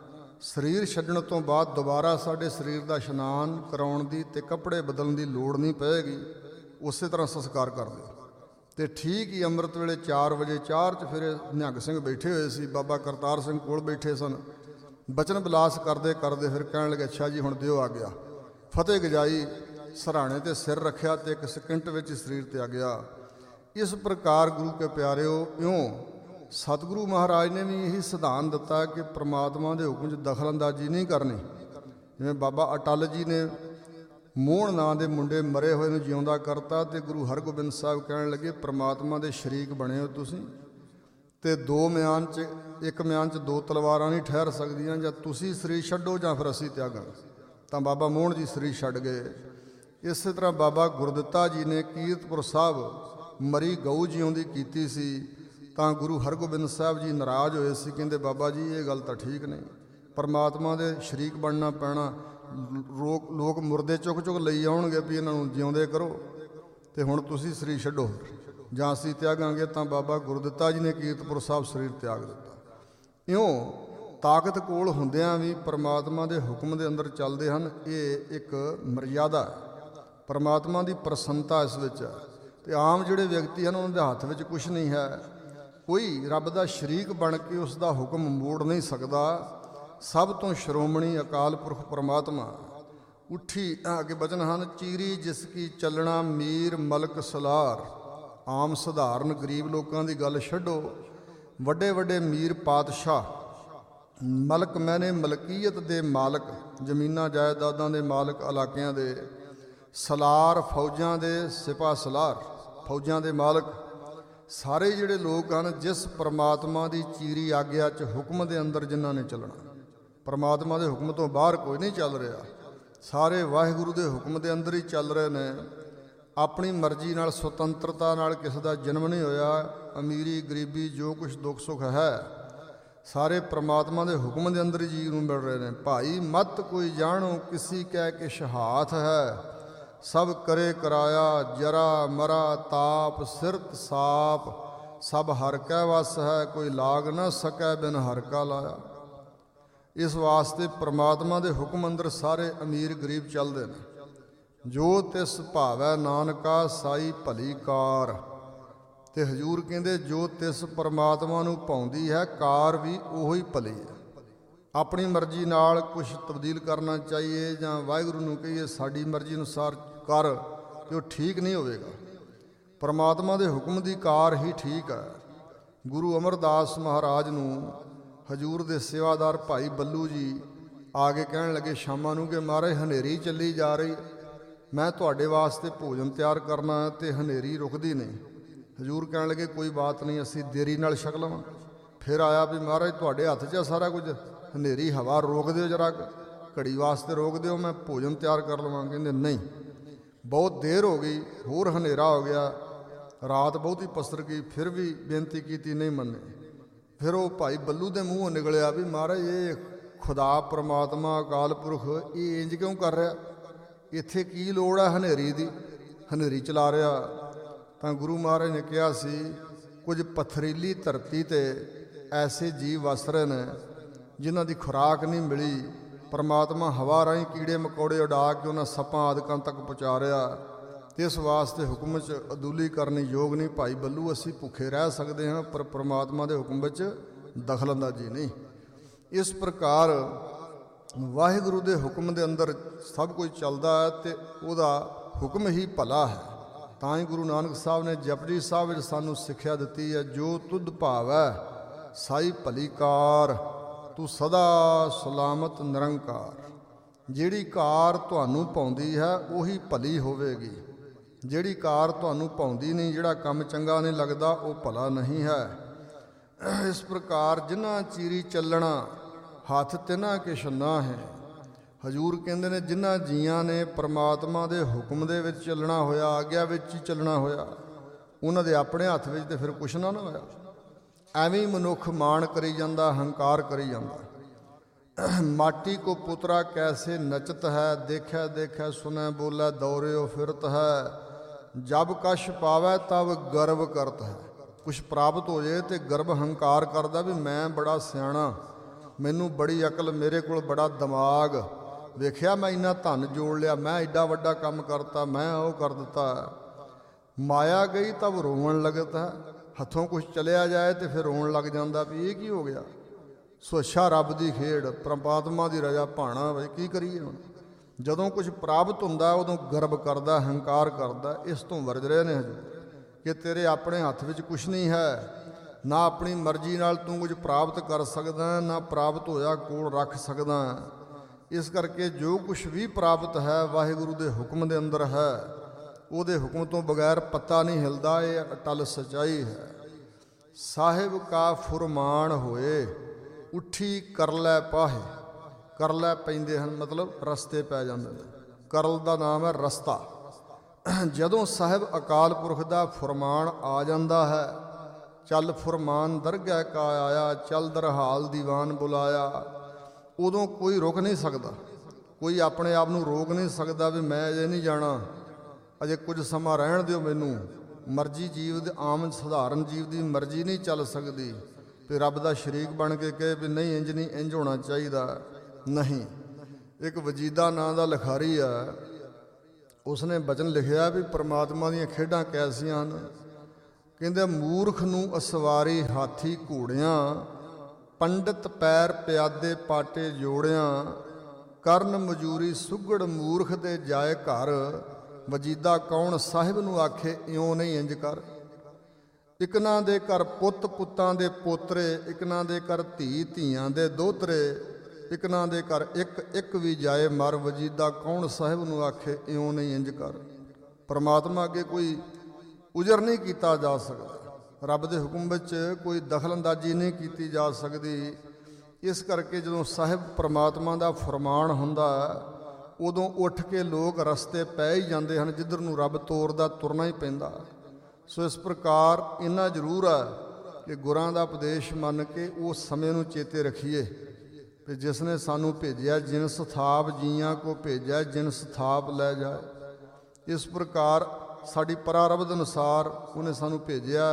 ਸਰੀਰ ਛੱਡਣ ਤੋਂ ਬਾਅਦ ਦੁਬਾਰਾ ਸਾਡੇ ਸਰੀਰ ਦਾ ਇਸ਼ਨਾਨ ਕਰਾਉਣ ਦੀ ਅਤੇ ਕੱਪੜੇ ਬਦਲਣ ਦੀ ਲੋੜ ਨਹੀਂ ਪਏਗੀ, ਉਸੇ ਤਰ੍ਹਾਂ ਸੰਸਕਾਰ ਕਰ ਦਿਓ। ਅਤੇ ਠੀਕ ਹੀ ਅੰਮ੍ਰਿਤ ਵੇਲੇ ਚਾਰ ਵਜੇ ਚਾਰ 'ਚ ਫਿਰ ਨਿਹੰਗ ਸਿੰਘ ਬੈਠੇ ਹੋਏ ਸੀ, ਬਾਬਾ ਕਰਤਾਰ ਸਿੰਘ ਕੋਲ ਬੈਠੇ ਸਨ। ਬਚਨ ਬਿਲਾਸ ਕਰਦੇ ਕਰਦੇ ਫਿਰ ਕਹਿਣ ਲੱਗੇ ਅੱਛਾ ਜੀ ਹੁਣ ਦਿਓ ਆ ਗਿਆ। ਫਤਿਹ ਗਜਾਈ, ਸਰਾਣੇ 'ਤੇ ਸਿਰ ਰੱਖਿਆ ਅਤੇ ਇੱਕ ਸਕਿੰਟ ਵਿੱਚ ਸਰੀਰ ਤੇ ਆ ਗਿਆ। ਇਸ ਪ੍ਰਕਾਰ ਗੁਰੂ ਕੇ ਪਿਆਰਿਓ, ਇਉਂ ਸਤਿਗੁਰੂ ਮਹਾਰਾਜ ਨੇ ਵੀ ਇਹੀ ਸਿਧਾਂਤ ਦਿੱਤਾ ਕਿ ਪ੍ਰਮਾਤਮਾ ਦੇ ਹੁਕਮ 'ਚ ਦਖਲ ਅੰਦਾਜ਼ੀ ਨਹੀਂ ਕਰਨੀ। ਜਿਵੇਂ ਬਾਬਾ ਅਟਲ ਜੀ ਨੇ ਮੋਹਣ ਨਾਂ ਦੇ ਮੁੰਡੇ ਮਰੇ ਹੋਏ ਨੂੰ ਜਿਉਂਦਾ ਕਰਤਾ, ਅਤੇ ਗੁਰੂ ਹਰਗੋਬਿੰਦ ਸਾਹਿਬ ਕਹਿਣ ਲੱਗੇ ਪ੍ਰਮਾਤਮਾ ਦੇ ਸ਼ਰੀਕ ਬਣੇ ਹੋ ਤੁਸੀਂ, ਅਤੇ ਦੋ ਮਿਆਨ 'ਚ ਇੱਕ ਮਿਆਨ 'ਚ ਦੋ ਤਲਵਾਰਾਂ ਨਹੀਂ ਠਹਿਰ ਸਕਦੀਆਂ, ਜਾਂ ਤੁਸੀਂ ਸਰੀਰ ਛੱਡੋ ਜਾਂ ਫਿਰ ਅਸੀਂ ਤਿਆਗਾਂਗੇ। ਤਾਂ ਬਾਬਾ ਮੋਹਣ ਜੀ ਸਰੀਰ ਛੱਡ ਗਏ। ਇਸੇ ਤਰ੍ਹਾਂ ਬਾਬਾ ਗੁਰਦਿੱਤਾ ਜੀ ਨੇ ਕੀਰਤਪੁਰ ਸਾਹਿਬ ਮਰੀ ਗਊ ਜਿਉਂਦੀ ਕੀਤੀ ਸੀ, ਤਾਂ ਗੁਰੂ ਹਰਗੋਬਿੰਦ ਸਾਹਿਬ ਜੀ ਨਾਰਾਜ਼ ਹੋਏ ਸੀ, ਕਹਿੰਦੇ ਬਾਬਾ ਜੀ ਇਹ ਗੱਲ ਤਾਂ ਠੀਕ ਨਹੀਂ, ਪਰਮਾਤਮਾ ਦੇ ਸ਼ਰੀਕ ਬਣਨਾ ਪੈਣਾ। ਲੋਕ ਲੋਕ ਮੁਰਦੇ ਚੁੱਕ ਚੁੱਕ ਲਈ ਆਉਣਗੇ ਵੀ ਇਹਨਾਂ ਨੂੰ ਜਿਉਂਦੇ ਕਰੋ, ਅਤੇ ਹੁਣ ਤੁਸੀਂ ਸਰੀਰ ਛੱਡੋ ਜਾਂ ਅਸੀਂ ਤਿਆਗਾਂਗੇ। ਤਾਂ ਬਾਬਾ ਗੁਰਦਿੱਤਾ ਜੀ ਨੇ ਕੀਰਤਪੁਰ ਸਾਹਿਬ ਸਰੀਰ ਤਿਆਗ ਦਿੱਤਾ। ਇਉਂ ਤਾਕਤ ਕੋਲ ਹੁੰਦਿਆਂ ਵੀ ਪਰਮਾਤਮਾ ਦੇ ਹੁਕਮ ਦੇ ਅੰਦਰ ਚੱਲਦੇ ਹਨ। ਇਹ ਇੱਕ ਮਰਯਾਦਾ ਹੈ, ਪਰਮਾਤਮਾ ਦੀ ਪ੍ਰਸੰਨਤਾ ਇਸ ਵਿੱਚ ਹੈ। ਅਤੇ ਆਮ ਜਿਹੜੇ ਵਿਅਕਤੀ ਹਨ ਉਹਨਾਂ ਦੇ ਹੱਥ ਵਿੱਚ ਕੁਛ ਨਹੀਂ ਹੈ। ਕੋਈ ਰੱਬ ਦਾ ਸ਼ਰੀਕ ਬਣ ਕੇ ਉਸ ਦਾ ਹੁਕਮ ਮੋੜ ਨਹੀਂ ਸਕਦਾ। ਸਭ ਤੋਂ ਸ਼੍ਰੋਮਣੀ ਅਕਾਲ ਪੁਰਖ ਪਰਮਾਤਮਾ ਉੱਠੀ ਅੱਗੇ ਬਚਨ ਹਨ, ਚੀਰੀ ਜਿਸ ਕੀ ਚੱਲਣਾ ਮੀਰ ਮਲਕ ਸਲਾਰ। ਆਮ ਸਧਾਰਨ ਗਰੀਬ ਲੋਕਾਂ ਦੀ ਗੱਲ ਛੱਡੋ, ਵੱਡੇ ਵੱਡੇ ਮੀਰ ਪਾਤਸ਼ਾਹ, ਮਲਕ ਮੈਨੇ ਮਲਕੀਅਤ ਦੇ ਮਾਲਕ, ਜ਼ਮੀਨਾਂ ਜਾਇਦਾਦਾਂ ਦੇ ਮਾਲਕ, ਇਲਾਕਿਆਂ ਦੇ ਸਲਾਰ, ਫੌਜਾਂ ਦੇ ਸਿਪਾਹ ਸਲਾਰ, ਫੌਜਾਂ ਦੇ ਮਾਲਕ, ਸਾਰੇ ਜਿਹੜੇ ਲੋਕ ਹਨ ਜਿਸ ਪਰਮਾਤਮਾ ਦੀ ਚੀਰੀ ਆਗਿਆ 'ਚ ਹੁਕਮ ਦੇ ਅੰਦਰ ਜਿਨ੍ਹਾਂ ਨੇ ਚੱਲਣਾ। ਪਰਮਾਤਮਾ ਦੇ ਹੁਕਮ ਤੋਂ ਬਾਹਰ ਕੋਈ ਨਹੀਂ ਚੱਲ ਰਿਹਾ, ਸਾਰੇ ਵਾਹਿਗੁਰੂ ਦੇ ਹੁਕਮ ਦੇ ਅੰਦਰ ਹੀ ਚੱਲ ਰਹੇ ਨੇ। ਆਪਣੀ ਮਰਜ਼ੀ ਨਾਲ, ਸੁਤੰਤਰਤਾ ਨਾਲ ਕਿਸੇ ਦਾ ਜਨਮ ਨਹੀਂ ਹੋਇਆ। ਅਮੀਰੀ ਗਰੀਬੀ ਜੋ ਕੁਛ ਦੁੱਖ ਸੁੱਖ ਹੈ ਸਾਰੇ ਪਰਮਾਤਮਾ ਦੇ ਹੁਕਮ ਦੇ ਅੰਦਰ ਹੀ ਜੀਵ ਨੂੰ ਮਿਲ ਰਹੇ ਨੇ। ਭਾਈ ਮਤ ਕੋਈ ਜਾਣੋ ਕਿਸੀ ਕਹਿ ਕੇ ਸ਼ਹਾਤ ਹੈ, ਸਭ ਕਰੇ ਕਰਾਇਆ ਜਰਾ ਮਰਾ ਤਾਪ, ਸਿਰਤ ਸਾਪ ਸਭ ਹਰ ਕੈ ਵਸ ਹੈ, ਕੋਈ ਲਾਗ ਨਾ ਸਕੈ ਬਿਨ ਹਰ ਕਾ ਲਾਇਆ। ਇਸ ਵਾਸਤੇ ਪਰਮਾਤਮਾ ਦੇ ਹੁਕਮ ਅੰਦਰ ਸਾਰੇ ਅਮੀਰ ਗਰੀਬ ਚੱਲਦੇ ਨੇ। ਜੋ ਤਿਸ ਭਾਵੈ ਨਾਨਕਾ ਸਾਈ ਭਲੀ ਕਾਰ। ਅਤੇ ਹਜ਼ੂਰ ਕਹਿੰਦੇ ਜੋ ਤਿਸ ਪਰਮਾਤਮਾ ਨੂੰ ਭਾਉਂਦੀ ਹੈ ਕਾਰ ਵੀ ਉਹੀ ਭਲੀ ਹੈ। ਆਪਣੀ ਮਰਜ਼ੀ ਨਾਲ ਕੁਛ ਤਬਦੀਲ ਕਰਨਾ ਚਾਹੀਏ ਜਾਂ ਵਾਹਿਗੁਰੂ ਨੂੰ ਕਹੀਏ ਸਾਡੀ ਮਰਜ਼ੀ ਅਨੁਸਾਰ ਕਰ, ਕਿ ਉਹ ਠੀਕ ਨਹੀਂ ਹੋਵੇਗਾ। ਪਰਮਾਤਮਾ ਦੇ ਹੁਕਮ ਦੀ ਕਾਰ ਹੀ ਠੀਕ ਹੈ। ਗੁਰੂ ਅਮਰਦਾਸ ਮਹਾਰਾਜ ਨੂੰ ਹਜੂਰ ਦੇ ਸੇਵਾਦਾਰ ਭਾਈ ਬੱਲੂ ਜੀ ਆ ਕੇ ਕਹਿਣ ਲੱਗੇ ਸ਼ਾਮਾਂ ਨੂੰ ਕਿ ਮਹਾਰਾਜ ਹਨੇਰੀ ਚੱਲੀ ਜਾ ਰਹੀ, ਮੈਂ ਤੁਹਾਡੇ ਵਾਸਤੇ ਭੋਜਨ ਤਿਆਰ ਕਰਨਾ ਅਤੇ ਹਨੇਰੀ ਰੁਕਦੀ ਨਹੀਂ। ਹਜੂਰ ਕਹਿਣ ਲੱਗੇ ਕੋਈ ਬਾਤ ਨਹੀਂ, ਅਸੀਂ ਦੇਰੀ ਨਾਲ ਛਕ ਲਵਾਂਗੇ। ਫਿਰ ਆਇਆ ਵੀ ਮਹਾਰਾਜ ਤੁਹਾਡੇ ਹੱਥ 'ਚ ਸਾਰਾ ਕੁਝ, ਹਨੇਰੀ ਹਵਾ ਰੋਕ ਦਿਓ ਜਰਾ, ਘੜੀ ਵਾਸਤੇ ਰੋਕ ਦਿਓ, ਮੈਂ ਭੋਜਨ ਤਿਆਰ ਕਰ ਲਵਾਂ। ਕਹਿੰਦੇ ਨਹੀਂ, ਬਹੁਤ ਦੇਰ ਹੋ ਗਈ, ਹੋਰ ਹਨੇਰਾ ਹੋ ਗਿਆ, ਰਾਤ ਬਹੁਤੀ ਪਸਰ ਗਈ, ਫਿਰ ਵੀ ਬੇਨਤੀ ਕੀਤੀ, ਨਹੀਂ ਮੰਨੇ। ਫਿਰ ਉਹ ਭਾਈ ਬੱਲੂ ਦੇ ਮੂੰਹੋਂ ਨਿਕਲਿਆ ਵੀ ਮਹਾਰਾਜ ਇਹ ਖੁਦਾ ਪਰਮਾਤਮਾ ਅਕਾਲ ਪੁਰਖ ਇਹ ਇੰਜ ਕਿਉਂ ਕਰ ਰਿਹਾ, ਇੱਥੇ ਕੀ ਲੋੜ ਹੈ ਹਨੇਰੀ ਦੀ, ਹਨੇਰੀ ਚਲਾ ਰਿਹਾ। ਤਾਂ ਗੁਰੂ ਮਹਾਰਾਜ ਨੇ ਕਿਹਾ ਸੀ ਕੁਝ ਪਥਰੀਲੀ ਧਰਤੀ 'ਤੇ ਐਸੇ ਜੀਵ ਵਸ ਰਹੇ ਨੇ ਜਿਨ੍ਹਾਂ ਦੀ ਖੁਰਾਕ ਨਹੀਂ ਮਿਲੀ, ਪਰਮਾਤਮਾ ਹਵਾ ਰਾਹੀਂ ਕੀੜੇ ਮਕੌੜੇ ਉਡਾ ਕੇ ਉਹਨਾਂ ਸੱਪਾਂ ਆਦਿਕਾਂ ਤੱਕ ਪਹੁੰਚਾ ਰਿਹਾ, ਅਤੇ ਇਸ ਵਾਸਤੇ ਹੁਕਮ 'ਚ ਅਦੂਲੀ ਕਰਨੀ ਯੋਗ ਨਹੀਂ। ਭਾਈ ਬੱਲੂ ਅਸੀਂ ਭੁੱਖੇ ਰਹਿ ਸਕਦੇ ਹਾਂ, ਪਰ ਪਰਮਾਤਮਾ ਦੇ ਹੁਕਮ ਵਿੱਚ ਦਖਲਅੰਦਾਜ਼ੀ ਨਹੀਂ। ਇਸ ਪ੍ਰਕਾਰ ਵਾਹਿਗੁਰੂ ਦੇ ਹੁਕਮ ਦੇ ਅੰਦਰ ਸਭ ਕੁਝ ਚੱਲਦਾ ਹੈ ਅਤੇ ਉਹਦਾ ਹੁਕਮ ਹੀ ਭਲਾ ਹੈ। ਤਾਂ ਹੀ ਗੁਰੂ ਨਾਨਕ ਸਾਹਿਬ ਨੇ ਜਪਜੀ ਸਾਹਿਬ ਵਿੱਚ ਸਾਨੂੰ ਸਿੱਖਿਆ ਦਿੱਤੀ ਹੈ, ਜੋ ਤੁਧ ਭਾਵੈ ਸਾਈ ਭਲੀ ਕਾਰ, ਤੂੰ ਸਦਾ ਸਲਾਮਤ ਨਿਰੰਕਾਰ। ਜਿਹੜੀ ਕਾਰ ਤੁਹਾਨੂੰ ਭਾਉਂਦੀ ਹੈ ਉਹੀ ਭਲੀ ਹੋਵੇਗੀ, ਜਿਹੜੀ ਕਾਰ ਤੁਹਾਨੂੰ ਭਾਉਂਦੀ ਨਹੀਂ, ਜਿਹੜਾ ਕੰਮ ਚੰਗਾ ਨਹੀਂ ਲੱਗਦਾ, ਉਹ ਭਲਾ ਨਹੀਂ ਹੈ। ਇਸ ਪ੍ਰਕਾਰ ਜਿਨ੍ਹਾਂ ਚੀਰੀ ਚੱਲਣਾ ਹੱਥ ਤਿਨਾ ਕਿਛ ਨਾ ਹੈ। ਹਜੂਰ ਕਹਿੰਦੇ ਨੇ ਜਿਨ੍ਹਾਂ ਜੀਆਂ ਨੇ ਪਰਮਾਤਮਾ ਦੇ ਹੁਕਮ ਦੇ ਵਿੱਚ ਚੱਲਣਾ ਹੋਇਆ, ਆਗਿਆ ਵਿੱਚ ਹੀ ਚੱਲਣਾ ਹੋਇਆ, ਉਹਨਾਂ ਦੇ ਆਪਣੇ ਹੱਥ ਵਿੱਚ ਤਾਂ ਫਿਰ ਕੁਛ ਨਾ ਨਾ ਹੋਇਆ। ਐਵੇਂ ਹੀ ਮਨੁੱਖ ਮਾਣ ਕਰੀ ਜਾਂਦਾ, ਹੰਕਾਰ ਕਰੀ ਜਾਂਦਾ। ਮਾਟੀ ਕੋ ਪੁੱਤਰਾ ਕੈਸੇ ਨਚਤ ਹੈ, ਦੇਖਿਆ ਦੇਖਿਆ ਸੁਨੈ ਬੋਲੇ ਦੌਰਿਓ ਫਿਰਤ ਹੈ, ਜਬ ਕਛ ਪਾਵੈ ਤਬ ਗਰਵ ਕਰਤ ਹੈ। ਕੁਛ ਪ੍ਰਾਪਤ ਹੋ ਜਾਏ ਤੇ ਗਰਵ ਹੰਕਾਰ ਕਰਦਾ ਵੀ ਮੈਂ ਬੜਾ ਸਿਆਣਾ, ਮੈਨੂੰ ਬੜੀ ਅਕਲ, ਮੇਰੇ ਕੋਲ ਬੜਾ ਦਿਮਾਗ, ਵੇਖਿਆ ਮੈਂ ਇੰਨਾ ਧਨ ਜੋੜ ਲਿਆ, ਮੈਂ ਐਡਾ ਵੱਡਾ ਕੰਮ ਕਰਤਾ, ਮੈਂ ਉਹ ਕਰ ਦਿੱਤਾ। ਮਾਇਆ ਗਈ ਤਬ ਰੋਵਣ ਲੱਗਦਾ, ਹੱਥੋਂ ਕੁਛ ਚਲਿਆ ਜਾਏ ਤੇ ਫਿਰ ਰੋਣ ਲੱਗ ਜਾਂਦਾ ਵੀ ਇਹ ਕੀ ਹੋ ਗਿਆ। ਸੋ ਅੱਛਾ ਰੱਬ ਦੀ ਖੇਡ, ਪਰਮਾਤਮਾ ਦੀ ਰਜ਼ਾ ਭਾਣਾ, ਬਈ ਕੀ ਕਰੀਏ ਹੁਣ। ਜਦੋਂ ਕੁਝ ਪ੍ਰਾਪਤ ਹੁੰਦਾ ਉਦੋਂ ਗਰਵ ਕਰਦਾ, ਹੰਕਾਰ ਕਰਦਾ। ਇਸ ਤੋਂ ਵਰਜ ਰਹੇ ਨੇ ਹਜੂਰ ਕਿ ਤੇਰੇ ਆਪਣੇ ਹੱਥ ਵਿੱਚ ਕੁਛ ਨਹੀਂ ਹੈ, ਨਾ ਆਪਣੀ ਮਰਜ਼ੀ ਨਾਲ ਤੂੰ ਕੁਝ ਪ੍ਰਾਪਤ ਕਰ ਸਕਦਾ, ਨਾ ਪ੍ਰਾਪਤ ਹੋਇਆ ਕੋਲ ਰੱਖ ਸਕਦਾ। ਇਸ ਕਰਕੇ ਜੋ ਕੁਛ ਵੀ ਪ੍ਰਾਪਤ ਹੈ ਵਾਹਿਗੁਰੂ ਦੇ ਹੁਕਮ ਦੇ ਅੰਦਰ ਹੈ, ਉਹਦੇ ਹੁਕਮ ਤੋਂ ਬਗੈਰ ਪੱਤਾ ਨਹੀਂ ਹਿਲਦਾ। ਇਹ ਅਟਲ ਸੱਚਾਈ ਹੈ। ਸਾਹਿਬ ਕਾ ਫੁਰਮਾਨ ਹੋਏ, ਉੱਠੀ ਕਰ ਲੈ ਪਾਹੇ। ਕਰ ਲੈ ਪੈਂਦੇ ਹਨ ਮਤਲਬ ਰਸਤੇ ਪੈ ਜਾਂਦੇ ਨੇ। ਕਰਲ ਦਾ ਨਾਮ ਹੈ ਰਸਤਾ। ਜਦੋਂ ਸਾਹਿਬ ਅਕਾਲ ਪੁਰਖ ਦਾ ਫੁਰਮਾਨ ਆ ਜਾਂਦਾ ਹੈ, ਚੱਲ ਫੁਰਮਾਨ ਦਰਗਹਿ ਕਾ ਆਇਆ, ਚੱਲ ਦਰਹਾਲ ਦੀਵਾਨ ਬੁਲਾਇਆ, ਉਦੋਂ ਕੋਈ ਰੁਕ ਨਹੀਂ ਸਕਦਾ। ਕੋਈ ਆਪਣੇ ਆਪ ਨੂੰ ਰੋਕ ਨਹੀਂ ਸਕਦਾ ਵੀ ਮੈਂ ਅਜੇ ਨਹੀਂ ਜਾਣਾ, ਅਜੇ ਕੁਝ ਸਮਾਂ ਰਹਿਣ ਦਿਓ ਮੈਨੂੰ। ਮਰਜ਼ੀ ਜੀਵ ਦੇ, ਆਮ ਸਧਾਰਨ ਜੀਵ ਦੀ ਮਰਜ਼ੀ ਨਹੀਂ ਚੱਲ ਸਕਦੀ ਵੀ ਰੱਬ ਦਾ ਸ਼ਰੀਕ ਬਣ ਕੇ ਕਹੇ ਵੀ ਨਹੀਂ ਇੰਜ ਨਹੀਂ, ਇੰਜ ਹੋਣਾ ਚਾਹੀਦਾ। ਨਹੀਂ। ਇੱਕ ਵਜੀਦਾ ਨਾਂ ਦਾ ਲਿਖਾਰੀ ਆ, ਉਸਨੇ ਬਚਨ ਲਿਖਿਆ ਵੀ ਪਰਮਾਤਮਾ ਦੀਆਂ ਖੇਡਾਂ ਕੈਸੀਆਂ ਹਨ। ਕਹਿੰਦੇ ਮੂਰਖ ਨੂੰ ਅਸਵਾਰੀ ਹਾਥੀ ਘੋੜਿਆਂ, ਪੰਡਿਤ ਪੈਰ ਪਿਆਦੇ ਪਾਟੇ ਜੋੜਿਆਂ, ਕਰਨ ਮਜੂਰੀ ਸੁਗੜ ਮੂਰਖ ਦੇ ਜਾਏ ਘਰ, ਵਜੀਦਾ ਕੌਣ ਸਾਹਿਬ ਨੂੰ ਆਖੇ ਇਉਂ ਨਹੀਂ ਇੰਜ ਕਰ। ਇਕਨਾਂ ਦੇ ਘਰ ਪੁੱਤ ਪੁੱਤਾਂ ਦੇ ਪੋਤਰੇ, ਇਕਨਾਂ ਦੇ ਘਰ ਧੀ ਧੀਆਂ ਦੇ ਦੋਤਰੇ, ਇਕਨਾਂ ਦੇ ਘਰ ਇੱਕ ਇੱਕ ਵੀ ਜਾਏ ਮਰ, ਵਜੀਦਾ ਕੌਣ ਸਾਹਿਬ ਨੂੰ ਆਖੇ ਇਉਂ ਨਹੀਂ ਇੰਜ ਕਰ। ਪਰਮਾਤਮਾ ਅੱਗੇ ਕੋਈ ਉਜਰ ਨਹੀਂ ਕੀਤਾ ਜਾ ਸਕਦਾ, ਰੱਬ ਦੇ ਹੁਕਮ ਵਿੱਚ ਕੋਈ ਦਖਲਅੰਦਾਜ਼ੀ ਨਹੀਂ ਕੀਤੀ ਜਾ ਸਕਦੀ। ਇਸ ਕਰਕੇ ਜਦੋਂ ਸਾਹਿਬ ਪਰਮਾਤਮਾ ਦਾ ਫਰਮਾਨ ਹੁੰਦਾ ਉਦੋਂ ਉੱਠ ਕੇ ਲੋਕ ਰਸਤੇ ਪੈ ਹੀ ਜਾਂਦੇ ਹਨ, ਜਿੱਧਰ ਨੂੰ ਰੱਬ ਤੋਰਦਾ ਤੁਰਨਾ ਹੀ ਪੈਂਦਾ। ਸੋ ਇਸ ਪ੍ਰਕਾਰ ਇੰਨਾ ਜ਼ਰੂਰ ਹੈ ਕਿ ਗੁਰਾਂ ਦਾ ਉਪਦੇਸ਼ ਮੰਨ ਕੇ ਉਸ ਸਮੇਂ ਨੂੰ ਚੇਤੇ ਰੱਖੀਏ ਕਿ ਜਿਸ ਨੇ ਸਾਨੂੰ ਭੇਜਿਆ, ਜਿਨਸ ਥਾਪ ਜੀਆਂ ਕੋ ਭੇਜਿਆ, ਜਿਨਸ ਥਾਪ ਲੈ ਜਾਏ। ਇਸ ਪ੍ਰਕਾਰ ਸਾਡੀ ਪਰਾਰਬਧ ਅਨੁਸਾਰ ਉਹਨੇ ਸਾਨੂੰ ਭੇਜਿਆ,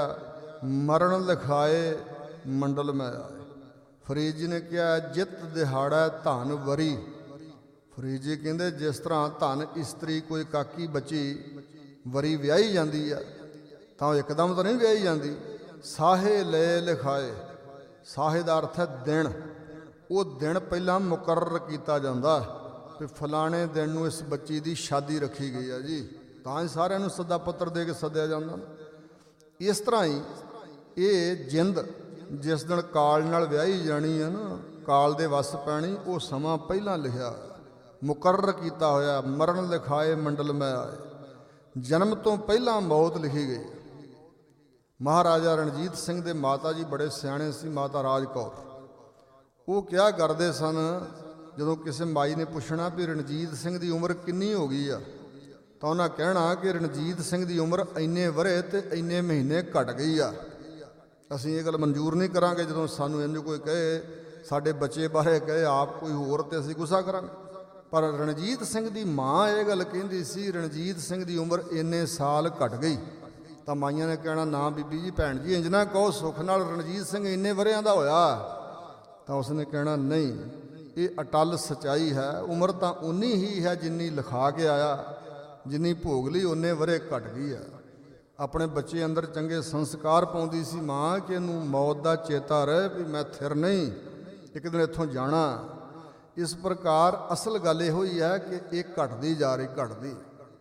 ਮਰਨ ਲਿਖਾਏ ਮੰਡਲ ਮੈਂ ਆਏ। ਫਰੀਦ ਜੀ ਨੇ ਕਿਹਾ ਜਿੱਤ ਦਿਹਾੜਾ ਧਨ ਵਰੀ। ਫਰੀਦ ਜੀ ਕਹਿੰਦੇ ਜਿਸ ਤਰ੍ਹਾਂ ਧਨ ਇਸਤਰੀ ਕੋਈ ਕਾਕੀ ਬੱਚੀ ਵਰੀ ਵਿਆਹੀ ਜਾਂਦੀ ਹੈ ਤਾਂ ਉਹ ਇੱਕਦਮ ਤਾਂ ਨਹੀਂ ਵਿਆਹੀ ਜਾਂਦੀ। ਸਾਹੇ ਲੈ ਲਿਖਾਏ, ਸਾਹੇ ਦਾ ਅਰਥ ਹੈ ਦਿਨ। ਉਹ ਦਿਨ ਪਹਿਲਾਂ ਮੁਕਰਰ ਕੀਤਾ ਜਾਂਦਾ ਕਿ ਫਲਾਣੇ ਦਿਨ ਨੂੰ ਇਸ ਬੱਚੀ ਦੀ ਸ਼ਾਦੀ ਰੱਖੀ ਗਈ ਹੈ ਜੀ, ਤਾਂ ਹੀ ਸਾਰਿਆਂ ਨੂੰ ਸੱਦਾ ਪੱਤਰ ਦੇ ਕੇ ਸੱਦਿਆ ਜਾਂਦਾ। ਇਸ ਤਰ੍ਹਾਂ ਹੀ ਇਹ ਜਿੰਦ ਜਿਸ ਦਿਨ ਕਾਲ ਨਾਲ ਵਿਆਹੀ ਜਾਣੀ ਹੈ ਨਾ, ਕਾਲ ਦੇ ਵੱਸ ਪੈਣੀ, ਉਹ ਸਮਾਂ ਪਹਿਲਾਂ ਲਿਖਿਆ, ਮੁਕਰਰ ਕੀਤਾ ਹੋਇਆ। ਮਰਨ ਲਿਖਾਏ ਮੰਡਲ ਮੈਂ ਆਏ, ਜਨਮ ਤੋਂ ਪਹਿਲਾਂ ਮੌਤ ਲਿਖੀ ਗਈ। ਮਹਾਰਾਜਾ ਰਣਜੀਤ ਸਿੰਘ ਦੇ ਮਾਤਾ ਜੀ ਬੜੇ ਸਿਆਣੇ ਸੀ, ਮਾਤਾ ਰਾਜ ਕੌਰ। ਉਹ ਕਿਹਾ ਕਰਦੇ ਸਨ, ਜਦੋਂ ਕਿਸੇ ਮਾਈ ਨੇ ਪੁੱਛਣਾ ਵੀ ਰਣਜੀਤ ਸਿੰਘ ਦੀ ਉਮਰ ਕਿੰਨੀ ਹੋ ਗਈ ਆ, ਤਾਂ ਉਹਨਾਂ ਕਹਿਣਾ ਕਿ ਰਣਜੀਤ ਸਿੰਘ ਦੀ ਉਮਰ ਇੰਨੇ ਵਰੇ ਤੇ ਇੰਨੇ ਮਹੀਨੇ ਘਟ ਗਈ ਆ। ਅਸੀਂ ਇਹ ਗੱਲ ਮਨਜ਼ੂਰ ਨਹੀਂ ਕਰਾਂਗੇ। ਜਦੋਂ ਸਾਨੂੰ ਇੰਝ ਕੋਈ ਕਹੇ, ਸਾਡੇ ਬੱਚੇ ਬਾਰੇ ਕਹੇ ਆਪ ਕੋਈ ਹੋਰ, ਤੇ ਅਸੀਂ ਗੁੱਸਾ ਕਰਾਂਗੇ। ਪਰ ਰਣਜੀਤ ਸਿੰਘ ਦੀ ਮਾਂ ਇਹ ਗੱਲ ਕਹਿੰਦੀ ਸੀ, ਰਣਜੀਤ ਸਿੰਘ ਦੀ ਉਮਰ ਇੰਨੇ ਸਾਲ ਘਟ ਗਈ। ਤਾਂ ਮਾਈਆਂ ਨੇ ਕਹਿਣਾ, ਨਾ ਬੀਬੀ ਜੀ, ਭੈਣ ਜੀ, ਇੰਜ ਨਾ ਕਹੋ, ਸੁੱਖ ਨਾਲ ਰਣਜੀਤ ਸਿੰਘ ਇੰਨੇ ਵਰਿਆਂ ਦਾ ਹੋਇਆ। ਤਾਂ ਉਸਨੇ ਕਹਿਣਾ, ਨਹੀਂ, ਇਹ ਅਟੱਲ ਸੱਚਾਈ ਹੈ। ਉਮਰ ਤਾਂ ਉਨੀ ਹੀ ਹੈ ਜਿੰਨੀ ਲਿਖਾ ਕੇ ਆਇਆ, ਜਿੰਨੀ ਭੋਗ ਲਈ ਉਨੇ ਵਰੇ ਘਟ ਗਈ ਹੈ। ਆਪਣੇ ਬੱਚੇ ਅੰਦਰ ਚੰਗੇ ਸੰਸਕਾਰ ਪਾਉਂਦੀ ਸੀ ਮਾਂ ਕਿ ਇਹਨੂੰ ਮੌਤ ਦਾ ਚੇਤਾ ਰਹੇ ਵੀ ਮੈਂ ਥਿਰ ਨਹੀਂ, ਇੱਕ ਦਿਨ ਇੱਥੋਂ ਜਾਣਾ। ਇਸ ਪ੍ਰਕਾਰ ਅਸਲ ਗੱਲ ਇਹੋ ਹੀ ਹੈ ਕਿ ਇਹ ਘਟਦੀ ਜਾ ਰਹੀ, ਘਟਦੀ।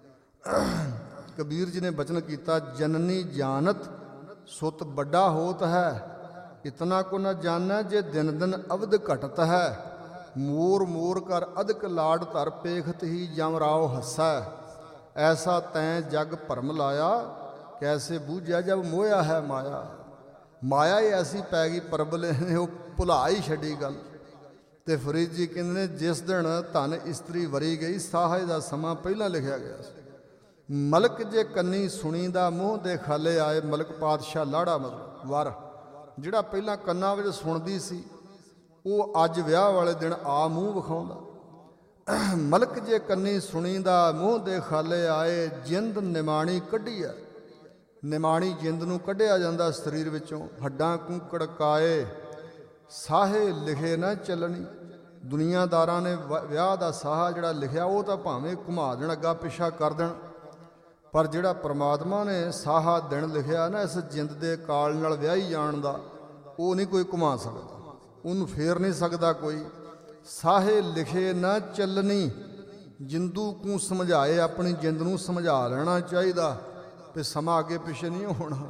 ਕਬੀਰ ਜੀ ਨੇ ਬਚਨ ਕੀਤਾ, ਜਨਨੀ ਜਾਨਤ ਸੁਤ ਵੱਡਾ ਹੋਤ ਹੈ, ਇਤਨਾ ਕੋ ਨ ਜਾਣੈ ਜੇ ਦਿਨ ਦਿਨ ਅਵਧ ਘਟਤ ਹੈ। ਮੋਰ ਮੋਰ ਕਰ ਅਧਿਕ ਲਾਡ ਧਰ ਪੇਖਤ ਹੀ ਜਮ ਰਾਓ ਹੱਸੈ, ਐਸਾ ਤੈਂ ਜਗ ਭਰਮ ਲਾਇਆ, ਕੈਸੇ ਬੂਝਿਆ ਜਬ ਮੋਇਆ ਹੈ ਮਾਇਆ। ਮਾਇਆ ਹੀ ਐਸੀ ਪੈ ਗਈ, ਪਰਬਲੇ ਨੇ ਉਹ ਭੁਲਾ ਹੀ ਛੱਡੀ ਗੱਲ। ਤੇ ਫਰੀਦ ਜੀ ਕਹਿੰਦੇ ਨੇ, ਜਿਸ ਦਿਨ ਧਨ ਇਸਤਰੀ ਵਰੀ ਗਈ, ਸਾਹੇ ਦਾ ਸਮਾਂ ਪਹਿਲਾਂ ਲਿਖਿਆ ਗਿਆ ਸੀ। ਮਲਕ ਜੇ ਕੰਨੀ ਸੁਣੀ ਦਾ ਮੂੰਹ ਦੇ ਖਾਲੇ ਆਏ, ਮਲਕ ਪਾਤਸ਼ਾਹ ਲਾੜਾ ਮਤਲਬ ਵਰ, ਜਿਹੜਾ ਪਹਿਲਾਂ ਕੰਨਾਂ ਵਿੱਚ ਸੁਣਦੀ ਸੀ, ਉਹ ਅੱਜ ਵਿਆਹ ਵਾਲੇ ਦਿਨ ਆ ਮੂੰਹ ਵਿਖਾਉਂਦਾ। ਮਲਕ ਜੇ ਕੰਨੀ ਸੁਣੀ ਦਾ ਮੂੰਹ ਦੇ ਖਾਲੇ ਆਏ, ਜਿੰਦ ਨਿਮਾਣੀ ਕੱਢੀ ਹੈ। ਨਿਮਾਣੀ ਜਿੰਦ ਨੂੰ ਕੱਢਿਆ ਜਾਂਦਾ ਸਰੀਰ ਵਿੱਚੋਂ, ਹੱਡਾਂ ਕੂਕੜ ਕਾਏ, ਸਾਹੇ ਲਿਖੇ ਨਾ ਚੱਲਣੀ। ਦੁਨੀਆਦਾਰਾਂ ਨੇ ਵਿਆਹ ਦਾ ਸਾਹਾ ਜਿਹੜਾ ਲਿਖਿਆ, ਉਹ ਤਾਂ ਭਾਵੇਂ ਘੁਮਾ ਦੇਣ, ਅੱਗਾ ਪਿੱਛਾ ਕਰ ਦੇਣ, ਪਰ ਜਿਹੜਾ ਪ੍ਰਮਾਤਮਾ ਨੇ ਸਾਹਾ ਦਿਨ ਲਿਖਿਆ ਨਾ ਇਸ ਜਿੰਦ ਦੇ ਕਾਲ ਨਾਲ ਵਿਆਹੀ ਜਾਣ ਦਾ, ਉਹ ਨਹੀਂ ਕੋਈ ਘੁਮਾ ਸਕਦਾ, ਉਹਨੂੰ ਫੇਰ ਨਹੀਂ ਸਕਦਾ ਕੋਈ। ਸਾਹੇ ਲਿਖੇ ਨਾ ਚੱਲਣੀ, ਜਿੰਦੂ ਕੂ ਸਮਝਾਏ, ਆਪਣੀ ਜਿੰਦ ਨੂੰ ਸਮਝਾ ਲੈਣਾ ਚਾਹੀਦਾ ਵੀ ਸਮਾਂ ਅੱਗੇ ਪਿੱਛੇ ਨਹੀਂ ਹੋਣਾ।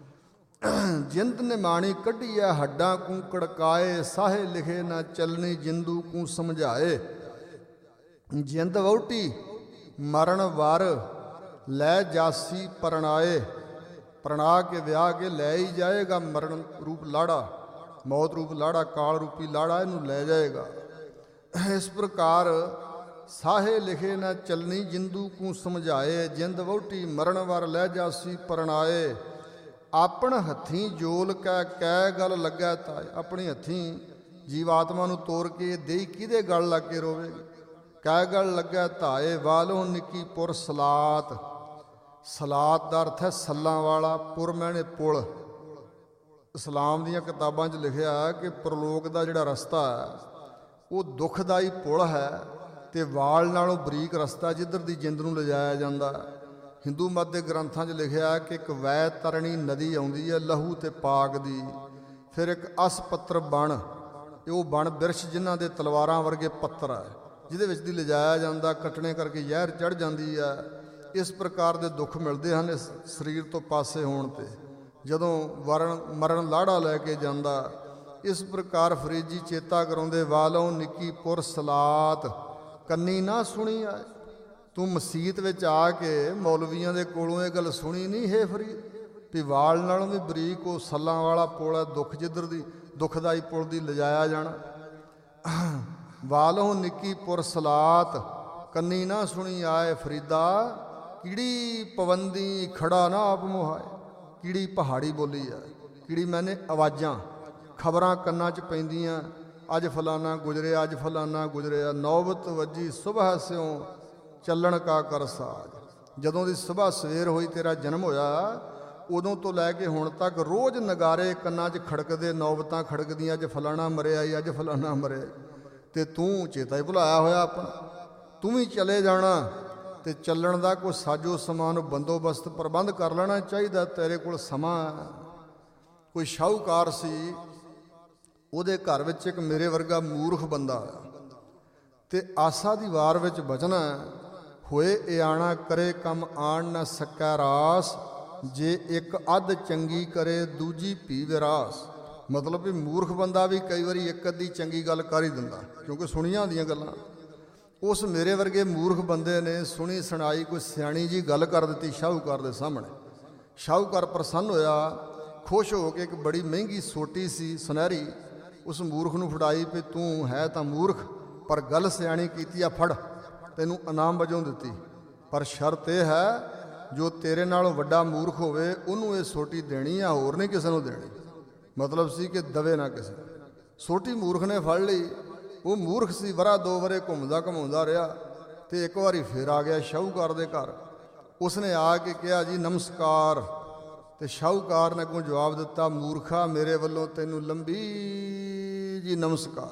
ਜਿੰਦ ਨੇ ਮਾਣੀ ਕੱਢੀ ਹੈ, ਹੱਡਾਂ ਕੂ ਕੜਕਾਏ, ਸਾਹੇ ਲਿਖੇ ਨਾ ਚੱਲਣੀ, ਜਿੰਦੂ ਕੂ ਸਮਝਾਏ। ਜਿੰਦ ਵਹੁਟੀ ਮਰਨ ਵਰ, ਲੈ ਜਾਸੀ ਪਰਣਾਏ, ਪਰਣਾ ਕੇ ਵਿਆਹ ਕੇ ਲੈ ਹੀ ਜਾਏਗਾ ਮਰਨ ਰੂਪ ਲਾੜਾ, ਮੌਤ ਰੂਪ ਲਾੜਾ, ਕਾਲ ਰੂਪੀ ਲਾੜਾ ਇਹਨੂੰ ਲੈ ਜਾਏਗਾ। ਇਸ ਪ੍ਰਕਾਰ ਸਾਹੇ ਲਿਖੇ ਨਾ ਚੱਲਣੀ, ਜਿੰਦੂ ਕੂ ਸਮਝਾਏ। ਜਿੰਦ ਵਹੁਟੀ ਮਰਨ ਵਰ, ਲੈ ਜਾਸੀ ਪਰਣਾਏ। ਆਪਣ ਹੱਥੀਂ ਜੋਲ ਕੈ ਕੈ ਗਲ ਲੱਗੈ ਤਾਏ, ਆਪਣੀ ਹੱਥੀਂ ਜੀਵਾਤਮਾ ਨੂੰ ਤੋੜ ਕੇ ਦੇਈ ਕਿਹਦੇ ਗਲ ਲੱਗ ਕੇ ਰੋਵੇਗੀ। ਕੈ ਗਲ ਲੱਗੈ ਧਾਏ, ਵਾਲੋਂ ਨਿੱਕੀ ਪੁਰ ਸਲਾਤ। ਸਲਾਤ ਦਾ ਅਰਥ ਹੈ ਸੱਲਾਂ ਵਾਲਾ, ਪੁਰ ਮੈਨੇ ਪੁਲ। ਇਸਲਾਮ ਦੀਆਂ ਕਿਤਾਬਾਂ 'ਚ ਲਿਖਿਆ ਕਿ ਪ੍ਰਲੋਕ ਦਾ ਜਿਹੜਾ ਰਸਤਾ ਹੈ ਉਹ ਦੁਖਦਾਈ ਪੁਲ ਹੈ, ਤੇ ਵਾਲ ਨਾਲੋਂ ਬਰੀਕ ਰਸਤਾ ਜਿੱਧਰ ਦੀ ਜਿੰਦ ਨੂੰ ਲਿਜਾਇਆ ਜਾਂਦਾ। ਹਿੰਦੂ ਮਤ ਦੇ ਗ੍ਰੰਥਾਂ 'ਚ ਲਿਖਿਆ ਕਿ ਇੱਕ ਵੈ ਤਰਣੀ ਨਦੀ ਆਉਂਦੀ ਹੈ ਲਹੂ ਤੇ ਪਾਕ ਦੀ, ਫਿਰ ਇੱਕ ਅਸ ਪੱਤਰ ਬਣ, ਉਹ ਬਣ ਬਿਰਛ ਜਿਨ੍ਹਾਂ ਦੇ ਤਲਵਾਰਾਂ ਵਰਗੇ ਪੱਤਰ ਹੈ, ਜਿਹਦੇ ਵਿੱਚ ਦੀ ਲਿਜਾਇਆ ਜਾਂਦਾ, ਕੱਟਣੇ ਕਰਕੇ ਜ਼ਹਿਰ ਚੜ੍ਹ ਜਾਂਦੀ ਹੈ। ਇਸ ਪ੍ਰਕਾਰ ਦੇ ਦੁੱਖ ਮਿਲਦੇ ਹਨ ਇਸ ਸਰੀਰ ਤੋਂ ਪਾਸੇ ਹੋਣ 'ਤੇ, ਜਦੋਂ ਵਰਨ ਮਰਨ ਲਾੜਾ ਲੈ ਕੇ ਜਾਂਦਾ। ਇਸ ਪ੍ਰਕਾਰ ਫਰੀਦ ਜੀ ਚੇਤਾ ਕਰਾਉਂਦੇ, ਵਾਲੋਂ ਨਿੱਕੀ ਪੁਰ ਸਲਾਤ, ਕੰਨੀ ਨਾ ਸੁਣੀ ਆਏ। ਤੂੰ ਮਸੀਤ ਵਿੱਚ ਆ ਕੇ ਮੌਲਵੀਆਂ ਦੇ ਕੋਲੋਂ ਇਹ ਗੱਲ ਸੁਣੀ ਨਹੀਂ ਹੈ ਫਰੀਦ, ਵੀ ਵਾਲ ਨਾਲੋਂ ਵੀ ਬਰੀਕ ਉਹ ਸੱਲਾਂ ਵਾਲਾ ਪੁਲ ਹੈ, ਦੁੱਖ ਜਿੱਧਰ ਦੀ ਦੁਖਦਾਈ ਪੁਲ ਦੀ ਲਿਜਾਇਆ ਜਾਣਾ। ਵਾਲੋਂ ਨਿੱਕੀ ਪੁਰ ਸਲਾਤ, ਕੰਨੀ ਨਾ ਸੁਣੀ ਆਏ ਫਰੀਦਾ, ਕੀੜੀ ਪਵੰਦੀ ਖੜਾ ਨਾ ਆਪ ਮੁਹਾਏ। ਕੀੜੀ ਪਹਾੜੀ ਬੋਲੀ ਹੈ, ਕੀੜੀ ਮੈਨੇ ਆਵਾਜ਼ਾਂ, ਖਬਰਾਂ ਕੰਨਾਂ 'ਚ ਪੈਂਦੀਆਂ, ਅੱਜ ਫਲਾਨਾ ਗੁਜ਼ਰਿਆ, ਅੱਜ ਫਲਾਨਾ ਗੁਜ਼ਰਿਆ। ਨੌਬਤ ਵੱਜੀ ਸੁਬਹ ਸਿਉਂ ਚੱਲਣ ਕਾ ਕਰ ਸਾਜ। ਜਦੋਂ ਦੀ ਸੁਬਹ ਸਵੇਰ ਹੋਈ, ਤੇਰਾ ਜਨਮ ਹੋਇਆ, ਉਦੋਂ ਤੋਂ ਲੈ ਕੇ ਹੁਣ ਤੱਕ ਰੋਜ਼ ਨਗਾਰੇ ਕੰਨਾਂ 'ਚ ਖੜਕਦੇ, ਨੌਬਤਾਂ ਖੜਕਦੀਆਂ, ਅੱਜ ਫਲਾਣਾ ਮਰਿਆ ਈ, ਅੱਜ ਫਲਾਣਾ ਮਰਿਆ। ਤੇ ਤੂੰ ਚੇਤਾ ਹੀ ਭੁਲਾਇਆ ਹੋਇਆ ਆਪਣਾ, ਤੂੰ ਵੀ ਚਲੇ ਜਾਣਾ, ਤੇ ਚੱਲਣ ਦਾ ਕੋਈ ਸਾਜੋ ਸਮਾਨ ਬੰਦੋਬਸਤ ਪ੍ਰਬੰਧ ਕਰ ਲੈਣਾ ਚਾਹੀਦਾ। ਤੇਰੇ ਕੋਲ ਸਮਾਂ। ਕੋਈ ਸ਼ਾਹੂਕਾਰ ਸੀ, ਉਹਦੇ ਘਰ ਵਿੱਚ ਇੱਕ ਮੇਰੇ ਵਰਗਾ ਮੂਰਖ ਬੰਦਾ ਆਇਆ, ਤੇ ਆਸਾ ਦੀ ਵਾਰ ਵਿੱਚ ਬਚਣਾ, ਹੋਏ ਇਆਣਾ ਕਰੇ ਕੰਮ ਆਣ ਨਾ ਸਕੈ ਰਾਸ, ਜੇ ਇੱਕ ਅੱਧ ਚੰਗੀ ਕਰੇ ਦੂਜੀ ਭੀ ਵਿਰਾਸ। ਮਤਲਬ ਵੀ ਮੂਰਖ ਬੰਦਾ ਵੀ ਕਈ ਵਾਰੀ ਇੱਕ ਅੱਧੀ ਚੰਗੀ ਗੱਲ ਕਰ ਹੀ ਦਿੰਦਾ, ਕਿਉਂਕਿ ਸੁਣੀਆਂ ਹੁੰਦੀਆਂ ਗੱਲਾਂ। ਉਸ ਮੇਰੇ ਵਰਗੇ ਮੂਰਖ ਬੰਦੇ ਨੇ ਸੁਣੀ ਸੁਣਾਈ ਕੋਈ ਸਿਆਣੀ ਜੀ ਗੱਲ ਕਰ ਦਿੱਤੀ ਸ਼ਾਹੂਕਾਰ ਦੇ ਸਾਹਮਣੇ। ਸ਼ਾਹੂਕਾਰ ਪ੍ਰਸੰਨ ਹੋਇਆ, ਖੁਸ਼ ਹੋ ਕੇ ਇੱਕ ਬੜੀ ਮਹਿੰਗੀ ਸੋਟੀ ਸੀ ਸੁਨਹਿਰੀ, ਉਸ ਮੂਰਖ ਨੂੰ ਫੜਾਈ ਵੀ ਤੂੰ ਹੈ ਤਾਂ ਮੂਰਖ ਪਰ ਗੱਲ ਸਿਆਣੀ ਕੀਤੀ ਆ, ਫੜ ਤੈਨੂੰ ਇਨਾਮ ਵਜੋਂ ਦਿੱਤੀ, ਪਰ ਸ਼ਰਤ ਇਹ ਹੈ ਜੋ ਤੇਰੇ ਨਾਲੋਂ ਵੱਡਾ ਮੂਰਖ ਹੋਵੇ ਉਹਨੂੰ ਇਹ ਸੋਟੀ ਦੇਣੀ ਆ, ਹੋਰ ਨਹੀਂ ਕਿਸੇ ਨੂੰ ਦੇਣੀ। ਮਤਲਬ ਸੀ ਕਿ ਦਵੇ ਨਾ ਕਿਸੇ। ਸੋਟੀ ਮੂਰਖ ਨੇ ਫੜ ਲਈ। ਉਹ ਮੂਰਖ ਸੀ, ਵਰਾ ਦੋ ਵਰੇ ਘੁੰਮਦਾ ਘਮਾਉਂਦਾ ਰਿਹਾ ਤੇ ਇੱਕ ਵਾਰੀ ਫਿਰ ਆ ਗਿਆ ਸ਼ਾਹੂਕਾਰ ਦੇ ਘਰ। ਉਸਨੇ ਆ ਕੇ ਕਿਹਾ ਜੀ ਨਮਸਕਾਰ, ਤੇ ਸ਼ਾਹੂਕਾਰ ਨੇ ਅੱਗੋਂ ਜਵਾਬ ਦਿੱਤਾ, ਮੂਰਖਾ ਮੇਰੇ ਵੱਲੋਂ ਤੈਨੂੰ ਲੰਬੀ ਜੀ ਨਮਸਕਾਰ।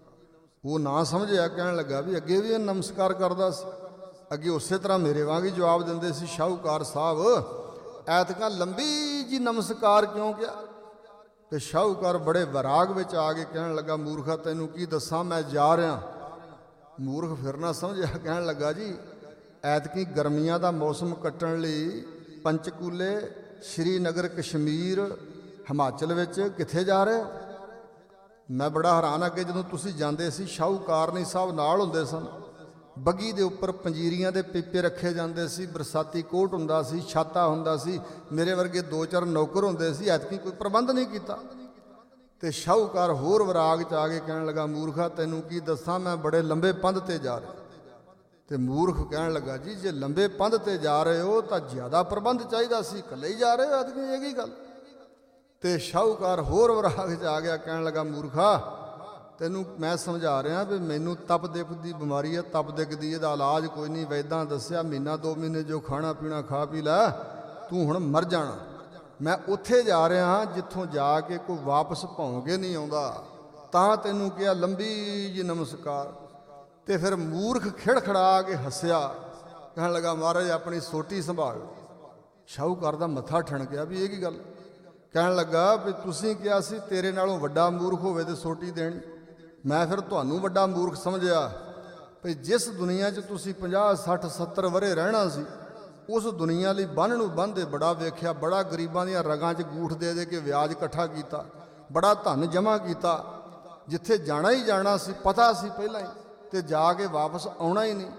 ਉਹ ਨਾ ਸਮਝਿਆ, ਕਹਿਣ ਲੱਗਾ ਵੀ ਅੱਗੇ ਵੀ ਇਹ ਨਮਸਕਾਰ ਕਰਦਾ ਸੀ, ਅੱਗੇ ਉਸੇ ਤਰ੍ਹਾਂ ਮੇਰੇ ਵਾਂਗ ਹੀ ਜਵਾਬ ਦਿੰਦੇ ਸੀ ਸ਼ਾਹੂਕਾਰ ਸਾਹਿਬ, ਐਤਕਾਂ ਲੰਬੀ ਜੀ ਨਮਸਕਾਰ ਕਿਉਂ ਕਿਹਾ? ਤੇ ਸ਼ਾਹੂਕਾਰ ਬੜੇ ਵਿਰਾਗ ਵਿੱਚ ਆ ਕੇ ਕਹਿਣ ਲੱਗਾ, ਮੂਰਖਾ ਤੈਨੂੰ ਕੀ ਦੱਸਾਂ, ਮੈਂ ਜਾ ਰਿਹਾ। ਮੂਰਖ ਫਿਰ ਨਾ ਸਮਝਿਆ, ਕਹਿਣ ਲੱਗਾ ਜੀ ਐਤਕੀ ਗਰਮੀਆਂ ਦਾ ਮੌਸਮ ਕੱਟਣ ਲਈ ਪੰਚਕੂਲੇ, ਸ਼੍ਰੀਨਗਰ, ਕਸ਼ਮੀਰ, ਹਿਮਾਚਲ ਵਿੱਚ ਕਿੱਥੇ ਜਾ ਰਹੇ? ਮੈਂ ਬੜਾ ਹੈਰਾਨ ਅੱਗੇ ਜਦੋਂ ਤੁਸੀਂ ਜਾਂਦੇ ਸੀ ਸ਼ਾਹੂਕਾਰਨੀ ਸਾਹਿਬ ਨਾਲ ਹੁੰਦੇ ਸਨ, ਬੱਗੀ ਦੇ ਉੱਪਰ ਪੰਜੀਰੀਆਂ ਦੇ ਪੀਪੇ ਰੱਖੇ ਜਾਂਦੇ ਸੀ, ਬਰਸਾਤੀ ਕੋਟ ਹੁੰਦਾ ਸੀ, ਛਾਤਾ ਹੁੰਦਾ ਸੀ, ਮੇਰੇ ਵਰਗੇ ਦੋ ਚਾਰ ਨੌਕਰ ਹੁੰਦੇ ਸੀ, ਐਤਕੀ ਕੋਈ ਪ੍ਰਬੰਧ ਨਹੀਂ ਕੀਤਾ। ਤੇ ਸ਼ਾਹੂਕਾਰ ਹੋਰ ਵਿਰਾਗ 'ਚ ਆ ਕੇ ਕਹਿਣ ਲੱਗਾ, ਮੂਰਖਾ ਤੈਨੂੰ ਕੀ ਦੱਸਾਂ, ਮੈਂ ਬੜੇ ਲੰਬੇ ਪੰਧ ਤੇ ਜਾ ਰਿਹਾ। ਤੇ ਮੂਰਖ ਕਹਿਣ ਲੱਗਾ, ਜੀ ਜੇ ਲੰਬੇ ਪੰਧ ਤੇ ਜਾ ਰਹੇ ਹੋ ਤਾਂ ਜ਼ਿਆਦਾ ਪ੍ਰਬੰਧ ਚਾਹੀਦਾ ਸੀ, ਇਕੱਲੇ ਹੀ ਜਾ ਰਹੇ ਹੋ ਐਤਕੀ, ਇਹ ਕੀ ਗੱਲ? ਤੇ ਸ਼ਾਹੂਕਾਰ ਹੋਰ ਵਿਰਾਗ 'ਚ ਆ ਗਿਆ, ਕਹਿਣ ਲੱਗਾ, ਮੂਰਖਾ ਤੈਨੂੰ ਮੈਂ ਸਮਝਾ ਰਿਹਾ ਵੀ ਮੈਨੂੰ ਤਪ ਦਿਪ ਦੀ ਬਿਮਾਰੀ ਹੈ, ਤਪ ਦਿਕ ਦੀ, ਇਹਦਾ ਇਲਾਜ ਕੋਈ ਨਹੀਂ, ਵੈਦਾਂ ਦੱਸਿਆ ਮਹੀਨਾ ਦੋ ਮਹੀਨੇ ਜੋ ਖਾਣਾ ਪੀਣਾ ਖਾ ਪੀ ਲੈ, ਤੂੰ ਹੁਣ ਮਰ ਜਾਣਾ। ਮੈਂ ਉੱਥੇ ਜਾ ਰਿਹਾ ਹਾਂ ਜਿੱਥੋਂ ਜਾ ਕੇ ਕੋਈ ਵਾਪਸ ਭੌਂ ਕੇ ਨਹੀਂ ਆਉਂਦਾ, ਤਾਂ ਤੈਨੂੰ ਕਿਹਾ ਲੰਬੀ ਜੀ ਨਮਸਕਾਰ। ਤੇ ਫਿਰ ਮੂਰਖ ਖਿੜਖੜਾ ਕੇ ਹੱਸਿਆ, ਕਹਿਣ ਲੱਗਾ, ਮਹਾਰਾਜ ਆਪਣੀ ਸੋਟੀ ਸੰਭਾਲ। ਸ਼ਾਹੂਕਾਰ ਦਾ ਮੱਥਾ ਠਣਕਿਆ ਵੀ ਇਹ ਕੀ ਗੱਲ? ਕਹਿਣ ਲੱਗਾ ਵੀ ਤੁਸੀਂ ਕਿਹਾ ਸੀ ਤੇਰੇ ਨਾਲੋਂ ਵੱਡਾ ਮੂਰਖ ਹੋਵੇ ਤੇ ਸੋਟੀ ਦੇਣੀ, ਮੈਂ ਫਿਰ ਤੁਹਾਨੂੰ ਵੱਡਾ ਮੂਰਖ ਸਮਝਿਆ। ਭਈ ਜਿਸ ਦੁਨੀਆ 'ਚ ਤੁਸੀਂ ਪੰਜਾਹ ਸੱਠ ਸੱਤਰ ਵਰੇ ਰਹਿਣਾ ਸੀ, ਉਸ ਦੁਨੀਆ ਲਈ ਬੰਨ ਨੂੰ ਬੰਨ੍ਹਦੇ ਬੜਾ ਵੇਖਿਆ, ਬੜਾ ਗਰੀਬਾਂ ਦੀਆਂ ਰਗਾਂ 'ਚ ਗੂਠ ਦੇ ਦੇ ਕੇ ਵਿਆਜ ਇਕੱਠਾ ਕੀਤਾ, ਬੜਾ ਧਨ ਜਮ੍ਹਾਂ ਕੀਤਾ, ਜਿੱਥੇ ਜਾਣਾ ਹੀ ਜਾਣਾ ਸੀ ਪਤਾ ਸੀ ਪਹਿਲਾਂ ਹੀ, ਤੇ ਜਾ ਕੇ ਵਾਪਸ ਆਉਣਾ ਹੀ ਨਹੀਂ।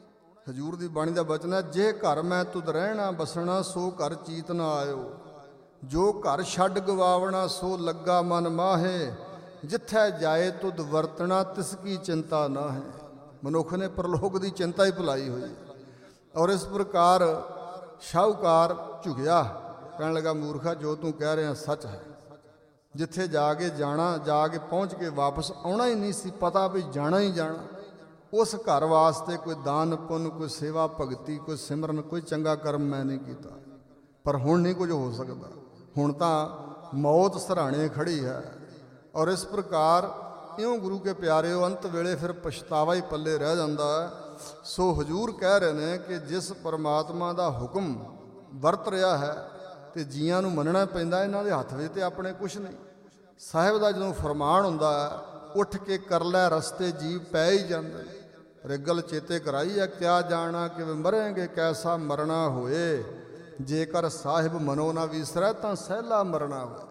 ਹਜ਼ੂਰ ਦੀ ਬਾਣੀ ਦਾ ਬਚਨ ਹੈ, ਜੇ ਘਰ ਮੈਂ ਤੁਧ ਰਹਿਣਾ ਬਸਣਾ, ਸੋ ਘਰ ਚੀਤ ਨਾ ਆਇਓ, ਜੋ ਘਰ ਛੱਡ ਗਵਾਵਣਾ, ਸੋ ਲੱਗਾ ਮਨ ਮਾਹੇ, ਜਿੱਥੇ ਜਾਏ ਤੁਧ ਵਰਤਣਾ, ਤਿਸ ਕੀ ਚਿੰਤਾ ਨਾ ਹੈ। ਮਨੁੱਖ ਨੇ ਪ੍ਰਲੋਕ ਦੀ ਚਿੰਤਾ ਹੀ ਭੁਲਾਈ ਹੋਈ। ਔਰ ਇਸ ਪ੍ਰਕਾਰ ਸ਼ਾਹੂਕਾਰ ਝੁਕਿਆ, ਕਹਿਣ ਲੱਗਾ, ਮੂਰਖਾ ਜੋ ਤੂੰ ਕਹਿ ਰਿਹਾ ਸੱਚ ਹੈ, ਜਿੱਥੇ ਜਾ ਕੇ ਜਾਣਾ, ਜਾ ਕੇ ਪਹੁੰਚ ਕੇ ਵਾਪਸ ਆਉਣਾ ਹੀ ਨਹੀਂ ਸੀ, ਪਤਾ ਵੀ ਜਾਣਾ ਹੀ ਜਾਣਾ। ਉਸ ਘਰ ਵਾਸਤੇ ਕੋਈ ਦਾਨ ਪੁੰਨ, ਕੋਈ ਸੇਵਾ ਭਗਤੀ, ਕੋਈ ਸਿਮਰਨ, ਕੋਈ ਚੰਗਾ ਕਰਮ ਮੈਂ ਨਹੀਂ ਕੀਤਾ। ਪਰ ਹੁਣ ਨਹੀਂ ਕੁਝ ਹੋ ਸਕਦਾ, ਹੁਣ ਤਾਂ ਮੌਤ ਸਰਾਣੇ ਖੜੀ ਹੈ। ਔਰ ਇਸ ਪ੍ਰਕਾਰ ਇਉਂ ਗੁਰੂ ਕੇ ਪਿਆਰਿਓ ਅੰਤ ਵੇਲੇ ਫਿਰ ਪਛਤਾਵਾ ਹੀ ਪੱਲੇ ਰਹਿ ਜਾਂਦਾ ਹੈ। ਸੋ ਹਜ਼ੂਰ ਕਹਿ ਰਹੇ ਨੇ ਕਿ ਜਿਸ ਪਰਮਾਤਮਾ ਦਾ ਹੁਕਮ ਵਰਤ ਰਿਹਾ ਹੈ ਤੇ ਜੀਆਂ ਨੂੰ ਮੰਨਣਾ ਪੈਂਦਾ, ਇਹਨਾਂ ਦੇ ਹੱਥ ਵਿੱਚ ਤੇ ਆਪਣੇ ਕੁਛ ਨਹੀਂ। ਸਾਹਿਬ ਦਾ ਜਦੋਂ ਫਰਮਾਨ ਹੁੰਦਾ ਹੈ, ਉੱਠ ਕੇ ਕਰ ਲੈ ਰਸਤੇ ਜੀਵ ਪੈ ਹੀ ਜਾਂਦੇ। ਪਰ ਇੱਕ ਗੱਲ ਚੇਤੇ ਕਰਾਈ ਹੈ, ਕਿਆ ਜਾਣਾ ਕਿ ਮਰਾਂਗੇ ਕੈਸਾ ਮਰਨਾ ਹੋਏ, ਜੇਕਰ ਸਾਹਿਬ ਮਨੋ ਨਾ ਵਿਸਰੈ ਤਾਂ ਸਹਿਲਾ ਮਰਨਾ ਹੋਏ।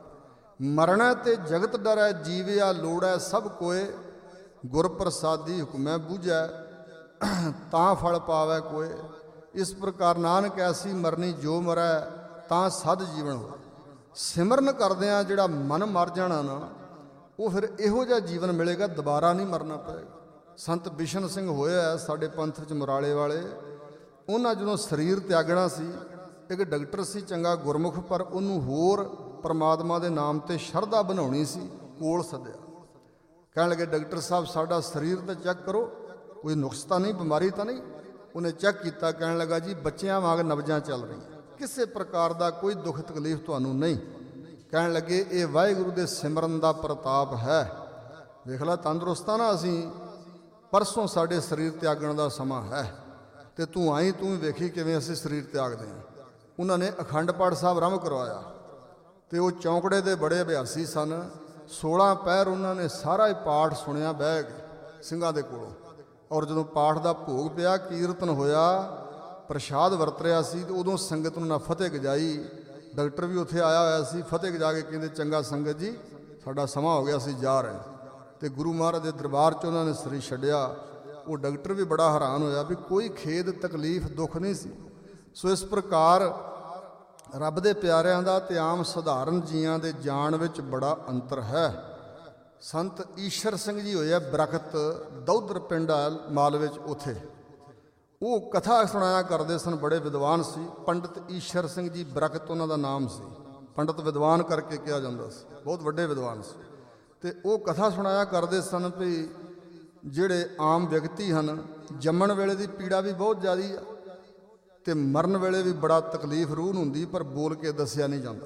ਮਰਨਾ ਤੇ ਜਗਤ ਡਰੈ, ਜੀਵਿਆ ਲੋੜੈ ਸਭ ਕੋਏ, ਗੁਰ ਪ੍ਰਸਾਦੀ ਹੁਕਮੈ ਬੂਝੈ, ਤਾਂ ਫਲ ਪਾਵੈ ਕੋਏ। ਇਸ ਪ੍ਰਕਾਰ ਨਾਨਕ ਐਸੀ ਮਰਨੀ ਜੋ ਮਰੈ, ਤਾਂ ਸਦ ਜੀਵਨ ਹੋ। ਸਿਮਰਨ ਕਰਦਿਆਂ ਜਿਹੜਾ ਮਨ ਮਰ ਜਾਣਾ ਨਾ, ਉਹ ਫਿਰ ਇਹੋ ਜਿਹਾ ਜੀਵਨ ਮਿਲੇਗਾ, ਦੁਬਾਰਾ ਨਹੀਂ ਮਰਨਾ ਪਏਗਾ। ਸੰਤ ਬਿਸ਼ਨ ਸਿੰਘ ਹੋਇਆ ਸਾਡੇ ਪੰਥ 'ਚ ਮੁਰਾਲੇ ਵਾਲੇ, ਉਹਨਾਂ ਜਦੋਂ ਸਰੀਰ ਤਿਆਗਣਾ ਸੀ, ਇੱਕ ਡਾਕਟਰ ਸੀ ਚੰਗਾ ਗੁਰਮੁਖ, ਪਰ ਉਹਨੂੰ ਹੋਰ ਪਰਮਾਤਮਾ ਦੇ ਨਾਮ ਤੇ ਸ਼ਰਧਾ ਬਣਾਉਣੀ ਸੀ, ਕੋਲ ਸੱਦਿਆ। ਕਹਿਣ ਲੱਗੇ, ਡਾਕਟਰ ਸਾਹਿਬ ਸਾਡਾ ਸਰੀਰ ਤਾਂ ਚੈੱਕ ਕਰੋ, ਕੋਈ ਨੁਕਸ ਤਾਂ ਨਹੀਂ, ਬਿਮਾਰੀ ਤਾਂ ਨਹੀਂ। ਉਹਨੇ ਚੈੱਕ ਕੀਤਾ, ਕਹਿਣ ਲੱਗਾ, ਜੀ ਬੱਚਿਆਂ ਵਾਂਗ ਨਬਜ਼ਾਂ ਚੱਲ ਰਹੀਆਂ, ਕਿਸੇ ਪ੍ਰਕਾਰ ਦਾ ਕੋਈ ਦੁੱਖ ਤਕਲੀਫ ਤੁਹਾਨੂੰ ਨਹੀਂ। ਕਹਿਣ ਲੱਗੇ, ਇਹ ਵਾਹਿਗੁਰੂ ਦੇ ਸਿਮਰਨ ਦਾ ਪ੍ਰਤਾਪ ਹੈ। ਵੇਖ ਲੈ ਤੰਦਰੁਸਤਾਂ ਨਾ ਅਸੀਂ, ਪਰਸੋਂ ਸਾਡੇ ਸਰੀਰ ਤਿਆਗਣ ਦਾ ਸਮਾਂ ਹੈ, ਤੇ ਤੂੰ ਆਈ, ਤੂੰ ਵੇਖੀ ਕਿਵੇਂ ਅਸੀਂ ਸਰੀਰ ਤਿਆਗਦੇ ਹਾਂ। ਉਹਨਾਂ ਨੇ ਅਖੰਡ ਪਾਠ ਸਾਹਿਬ ਆਰੰਭ ਕਰਵਾਇਆ, ਤੇ ਉਹ ਚੌਂਕੜੇ ਦੇ ਬੜੇ ਅਭਿਆਸੀ ਸਨ। ਸੋਲਾਂ ਪਹਿਰ ਉਹਨਾਂ ਨੇ ਸਾਰਾ ਹੀ ਪਾਠ ਸੁਣਿਆ ਬਹਿ ਕੇ ਸਿੰਘਾਂ ਦੇ ਕੋਲੋਂ, ਔਰ ਜਦੋਂ ਪਾਠ ਦਾ ਭੋਗ ਪਿਆ, ਕੀਰਤਨ ਹੋਇਆ, ਪ੍ਰਸ਼ਾਦ ਵਰਤ ਰਿਹਾ ਸੀ, ਤੇ ਉਦੋਂ ਸੰਗਤ ਨੂੰ ਨਾ ਫਤਿਹ ਗਜਾਈ। ਡਾਕਟਰ ਵੀ ਉੱਥੇ ਆਇਆ ਹੋਇਆ ਸੀ। ਫਤਿਹ ਗਜਾ ਕੇ ਕਹਿੰਦੇ ਚੰਗਾ ਸੰਗਤ ਜੀ, ਸਾਡਾ ਸਮਾਂ ਹੋ ਗਿਆ, ਅਸੀਂ ਜਾ ਰਹੇ। ਤੇ ਗੁਰੂ ਮਹਾਰਾਜ ਦੇ ਦਰਬਾਰ 'ਚ ਉਹਨਾਂ ਨੇ ਸਰੀਰ ਛੱਡਿਆ। ਉਹ ਡਾਕਟਰ ਵੀ ਬੜਾ ਹੈਰਾਨ ਹੋਇਆ ਵੀ ਕੋਈ ਖੇਦ, ਤਕਲੀਫ, ਦੁੱਖ ਨਹੀਂ ਸੀ। ਸੋ ਇਸ ਪ੍ਰਕਾਰ ਰੱਬ ਦੇ ਪਿਆਰਿਆਂ ਦਾ ਤੇ ਆਮ ਸਧਾਰਨ ਜੀਆਂ ਦੇ ਜਾਣ ਵਿੱਚ ਬੜਾ ਅੰਤਰ ਹੈ। ਸੰਤ ਈਸ਼ਰ ਸਿੰਘ ਜੀ ਹੋਏ ਆ ਬਰਖਤ, ਦੌਧਰ ਪਿੰਡ ਆ ਮਾਲ ਵਿੱਚ, ਉੱਥੇ ਉਹ ਕਥਾ ਸੁਣਾਇਆ ਕਰਦੇ ਸਨ। ਬੜੇ ਵਿਦਵਾਨ ਸੀ। ਪੰਡਿਤ ਈਸ਼ਰ ਸਿੰਘ ਜੀ ਬਰਖਤ ਉਹਨਾਂ ਦਾ ਨਾਮ ਸੀ। ਪੰਡਿਤ ਵਿਦਵਾਨ ਕਰਕੇ ਕਿਹਾ ਜਾਂਦਾ ਸੀ, ਬਹੁਤ ਵੱਡੇ ਵਿਦਵਾਨ ਸੀ। ਤੇ ਉਹ ਕਥਾ ਸੁਣਾਇਆ ਕਰਦੇ ਸਨ ਵੀ ਜਿਹੜੇ ਆਮ ਵਿਅਕਤੀ ਹਨ, ਜੰਮਣ ਵੇਲੇ ਦੀ ਪੀੜਾ ਵੀ ਬਹੁਤ ਜ਼ਿਆਦੀ ਆ ਤੇ ਮਰਨ ਵੇਲੇ ਵੀ ਬੜਾ ਤਕਲੀਫ ਰੂਹ ਨੂੰ ਹੁੰਦੀ, ਪਰ ਬੋਲ ਕੇ ਦੱਸਿਆ ਨਹੀਂ ਜਾਂਦਾ।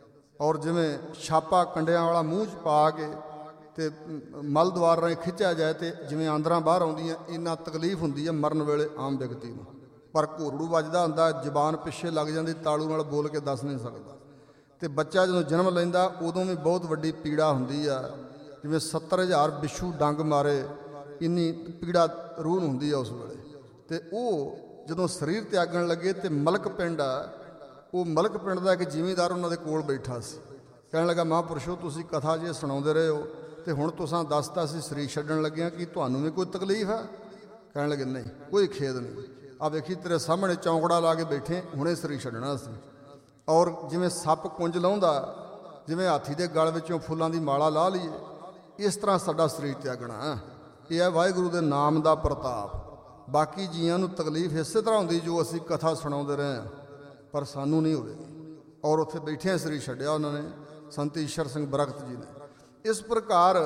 ਔਰ ਜਿਵੇਂ ਛਾਪਾ ਕੰਡਿਆਂ ਵਾਲਾ ਮੂੰਹ 'ਚ ਪਾ ਕੇ ਤੇ ਮਲ ਦੁਆਰ ਰਾਹੀਂ ਖਿੱਚਿਆ ਜਾਏ ਤੇ ਜਿਵੇਂ ਆਂਦਰਾਂ ਬਾਹਰ ਆਉਂਦੀਆਂ, ਇੰਨਾ ਤਕਲੀਫ ਹੁੰਦੀ ਹੈ ਮਰਨ ਵੇਲੇ ਆਮ ਵਿਅਕਤੀ ਨੂੰ। ਪਰ ਘੋਰੜੂ ਵੱਜਦਾ ਹੁੰਦਾ, ਜ਼ਬਾਨ ਪਿੱਛੇ ਲੱਗ ਜਾਂਦੀ, ਤਾਲੂ ਨਾਲ ਬੋਲ ਕੇ ਦੱਸ ਨਹੀਂ ਸਕਦਾ। ਤੇ ਬੱਚਾ ਜਦੋਂ ਜਨਮ ਲੈਂਦਾ ਉਦੋਂ ਵੀ ਬਹੁਤ ਵੱਡੀ ਪੀੜਾ ਹੁੰਦੀ ਆ, ਜਿਵੇਂ ਸੱਤਰ ਹਜ਼ਾਰ ਬਿੱਛੂ ਡੰਗ ਮਾਰੇ, ਇੰਨੀ ਪੀੜਾ ਰੂਹ ਨੂੰ ਹੁੰਦੀ ਆ ਉਸ ਵੇਲੇ। ਤੇ ਉਹ ਜਦੋਂ ਸਰੀਰ ਤਿਆਗਣ ਲੱਗੇ ਤੇ ਮਲਕ ਪਿੰਡ ਆ, ਉਹ ਮਲਕ ਪਿੰਡ ਦਾ ਇੱਕ ਜ਼ਿਮੀਂਦਾਰ ਉਹਨਾਂ ਦੇ ਕੋਲ ਬੈਠਾ ਸੀ। ਕਹਿਣ ਲੱਗਾ, ਮਹਾਂਪੁਰਸ਼ੋ ਤੁਸੀਂ ਕਥਾ ਜੇ ਸੁਣਾਉਂਦੇ ਰਹੇ ਹੋ ਤੇ ਹੁਣ ਤੁਸੀਂ ਦੱਸਤਾ ਸੀ ਸਰੀਰ ਛੱਡਣ ਲੱਗਿਆ, ਕਿ ਤੁਹਾਨੂੰ ਵੀ ਕੋਈ ਤਕਲੀਫ ਹੈ? ਕਹਿਣ ਲੱਗੇ, ਨਹੀਂ ਕੋਈ ਖੇਦ ਨਹੀਂ, ਆ ਵੇਖੀ ਤੇਰੇ ਸਾਹਮਣੇ ਚੌਂਕੜਾ ਲਾ ਕੇ ਬੈਠੇ, ਹੁਣੇ ਸਰੀਰ ਛੱਡਣਾ ਸੀ। ਔਰ ਜਿਵੇਂ ਸੱਪ ਕੁੰਜ ਲਾਉਂਦਾ, ਜਿਵੇਂ ਹਾਥੀ ਦੇ ਗਲ ਵਿੱਚੋਂ ਫੁੱਲਾਂ ਦੀ ਮਾਲਾ ਲਾ ਲਈਏ, ਇਸ ਤਰ੍ਹਾਂ ਸਾਡਾ ਸਰੀਰ ਤਿਆਗਣਾ। ਇਹ ਹੈ ਵਾਹਿਗੁਰੂ ਦੇ ਨਾਮ ਦਾ ਪ੍ਰਤਾਪ। ਬਾਕੀ ਜੀਆਂ ਨੂੰ ਤਕਲੀਫ ਇਸੇ ਤਰ੍ਹਾਂ ਹੁੰਦੀ ਜੋ ਅਸੀਂ ਕਥਾ ਸੁਣਾਉਂਦੇ ਰਹੇ ਹਾਂ, ਪਰ ਸਾਨੂੰ ਨਹੀਂ ਹੋਵੇਗੀ। ਔਰ ਉੱਥੇ ਬੈਠਿਆਂ ਸਰੀਰ ਛੱਡਿਆ ਉਹਨਾਂ ਨੇ, ਸੰਤ ਈਸ਼ਰ ਸਿੰਘ ਬਰਖਤ ਜੀ ਨੇ। ਇਸ ਪ੍ਰਕਾਰ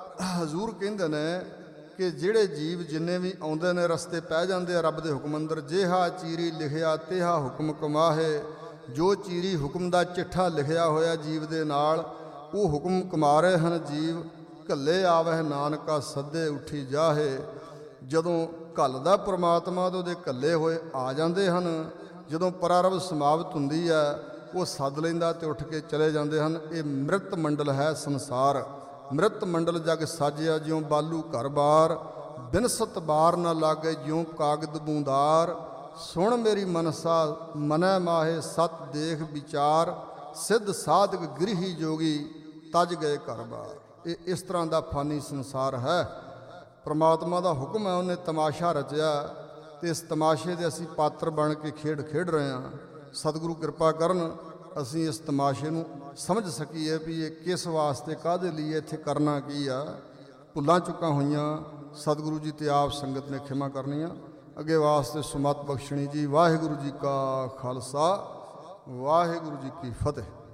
ਹਜ਼ੂਰ ਕਹਿੰਦੇ ਨੇ ਕਿ ਜਿਹੜੇ ਜੀਵ ਜਿੰਨੇ ਵੀ ਆਉਂਦੇ ਨੇ ਰਸਤੇ ਪੈ ਜਾਂਦੇ ਆ ਰੱਬ ਦੇ ਹੁਕਮ ਅੰਦਰ। ਜਿਹਾ ਚੀਰੀ ਲਿਖਿਆ ਤੇਹਾ ਹੁਕਮ ਕਮਾਹੇ, ਜੋ ਚੀਰੀ ਹੁਕਮ ਦਾ ਚਿੱਠਾ ਲਿਖਿਆ ਹੋਇਆ ਜੀਵ ਦੇ ਨਾਲ, ਉਹ ਹੁਕਮ ਕਮਾ ਰਹੇ ਹਨ ਜੀਵ। ਘੱਲੇ ਆਵਹਿ ਨਾਨਕਾ ਸੱਦੇ ਉੱਠੀ ਜਾਹੇ। ਜਦੋਂ ਘੱਲਦਾ ਪ੍ਰਮਾਤਮਾ ਤਾਂ ਉਹਦੇ ਘੱਲੇ ਹੋਏ ਆ ਜਾਂਦੇ ਹਨ। ਜਦੋਂ ਪਰਾਰਬ ਸਮਾਪਤ ਹੁੰਦੀ ਹੈ, ਉਹ ਸੱਦ ਲੈਂਦਾ ਤੇ ਉੱਠ ਕੇ ਚਲੇ ਜਾਂਦੇ ਹਨ। ਇਹ ਮ੍ਰਿਤ ਮੰਡਲ ਹੈ ਸੰਸਾਰ। ਮ੍ਰਿਤ ਮੰਡਲ ਜਗ ਸਾਜਿਆ ਜਿਉਂ ਬਾਲੂ ਘਰ ਬਾਰ, ਬਿਨਸਤ ਬਾਰ ਨਾ ਲਾਗੇ ਜਿਉਂ ਕਾਗਦ ਬੂੰਦਾਰ। ਸੁਣ ਮੇਰੀ ਮਨਸਾ ਮਨੈ ਮਾਹੇ ਸਤ ਦੇਖ ਵਿਚਾਰ, ਸਿੱਧ ਸਾਧਕ ਗ੍ਰਹੀ ਜੋਗੀ ਤਜ ਗਏ ਘਰ ਬਾਰ। ਇਹ ਇਸ ਤਰ੍ਹਾਂ ਦਾ ਫਾਨੀ ਸੰਸਾਰ ਹੈ। ਪ੍ਰਮਾਤਮਾ ਦਾ ਹੁਕਮ ਹੈ, ਉਹਨੇ ਤਮਾਸ਼ਾ ਰਚਿਆ ਤੇ ਇਸ ਤਮਾਸ਼ੇ ਦੇ ਅਸੀਂ ਪਾਤਰ ਬਣ ਕੇ ਖੇਡ ਖੇਡ ਰਹੇ ਹਾਂ। ਸਤਿਗੁਰੂ ਕਿਰਪਾ ਕਰਨ ਅਸੀਂ ਇਸ ਤਮਾਸ਼ੇ ਨੂੰ ਸਮਝ ਸਕੀਏ ਵੀ ਇਹ ਕਿਸ ਵਾਸਤੇ, ਕਾਹਦੇ ਲਈ, ਇੱਥੇ ਕਰਨਾ ਕੀ ਆ। ਭੁੱਲਾਂ ਚੁੱਕਾਂ ਹੋਈਆਂ ਸਤਿਗੁਰੂ ਜੀ ਤੇ ਆਪ ਸੰਗਤ ਨੇ ਖਿਮਾ ਕਰਨੀਆਂ। ਅੱਗੇ ਵਾਸਤੇ ਸੁਮਤ ਬਖਸ਼ਣੀ ਜੀ। ਵਾਹਿਗੁਰੂ ਜੀ ਕਾ ਖਾਲਸਾ, ਵਾਹਿਗੁਰੂ ਜੀ ਕੀ ਫਤਿਹ।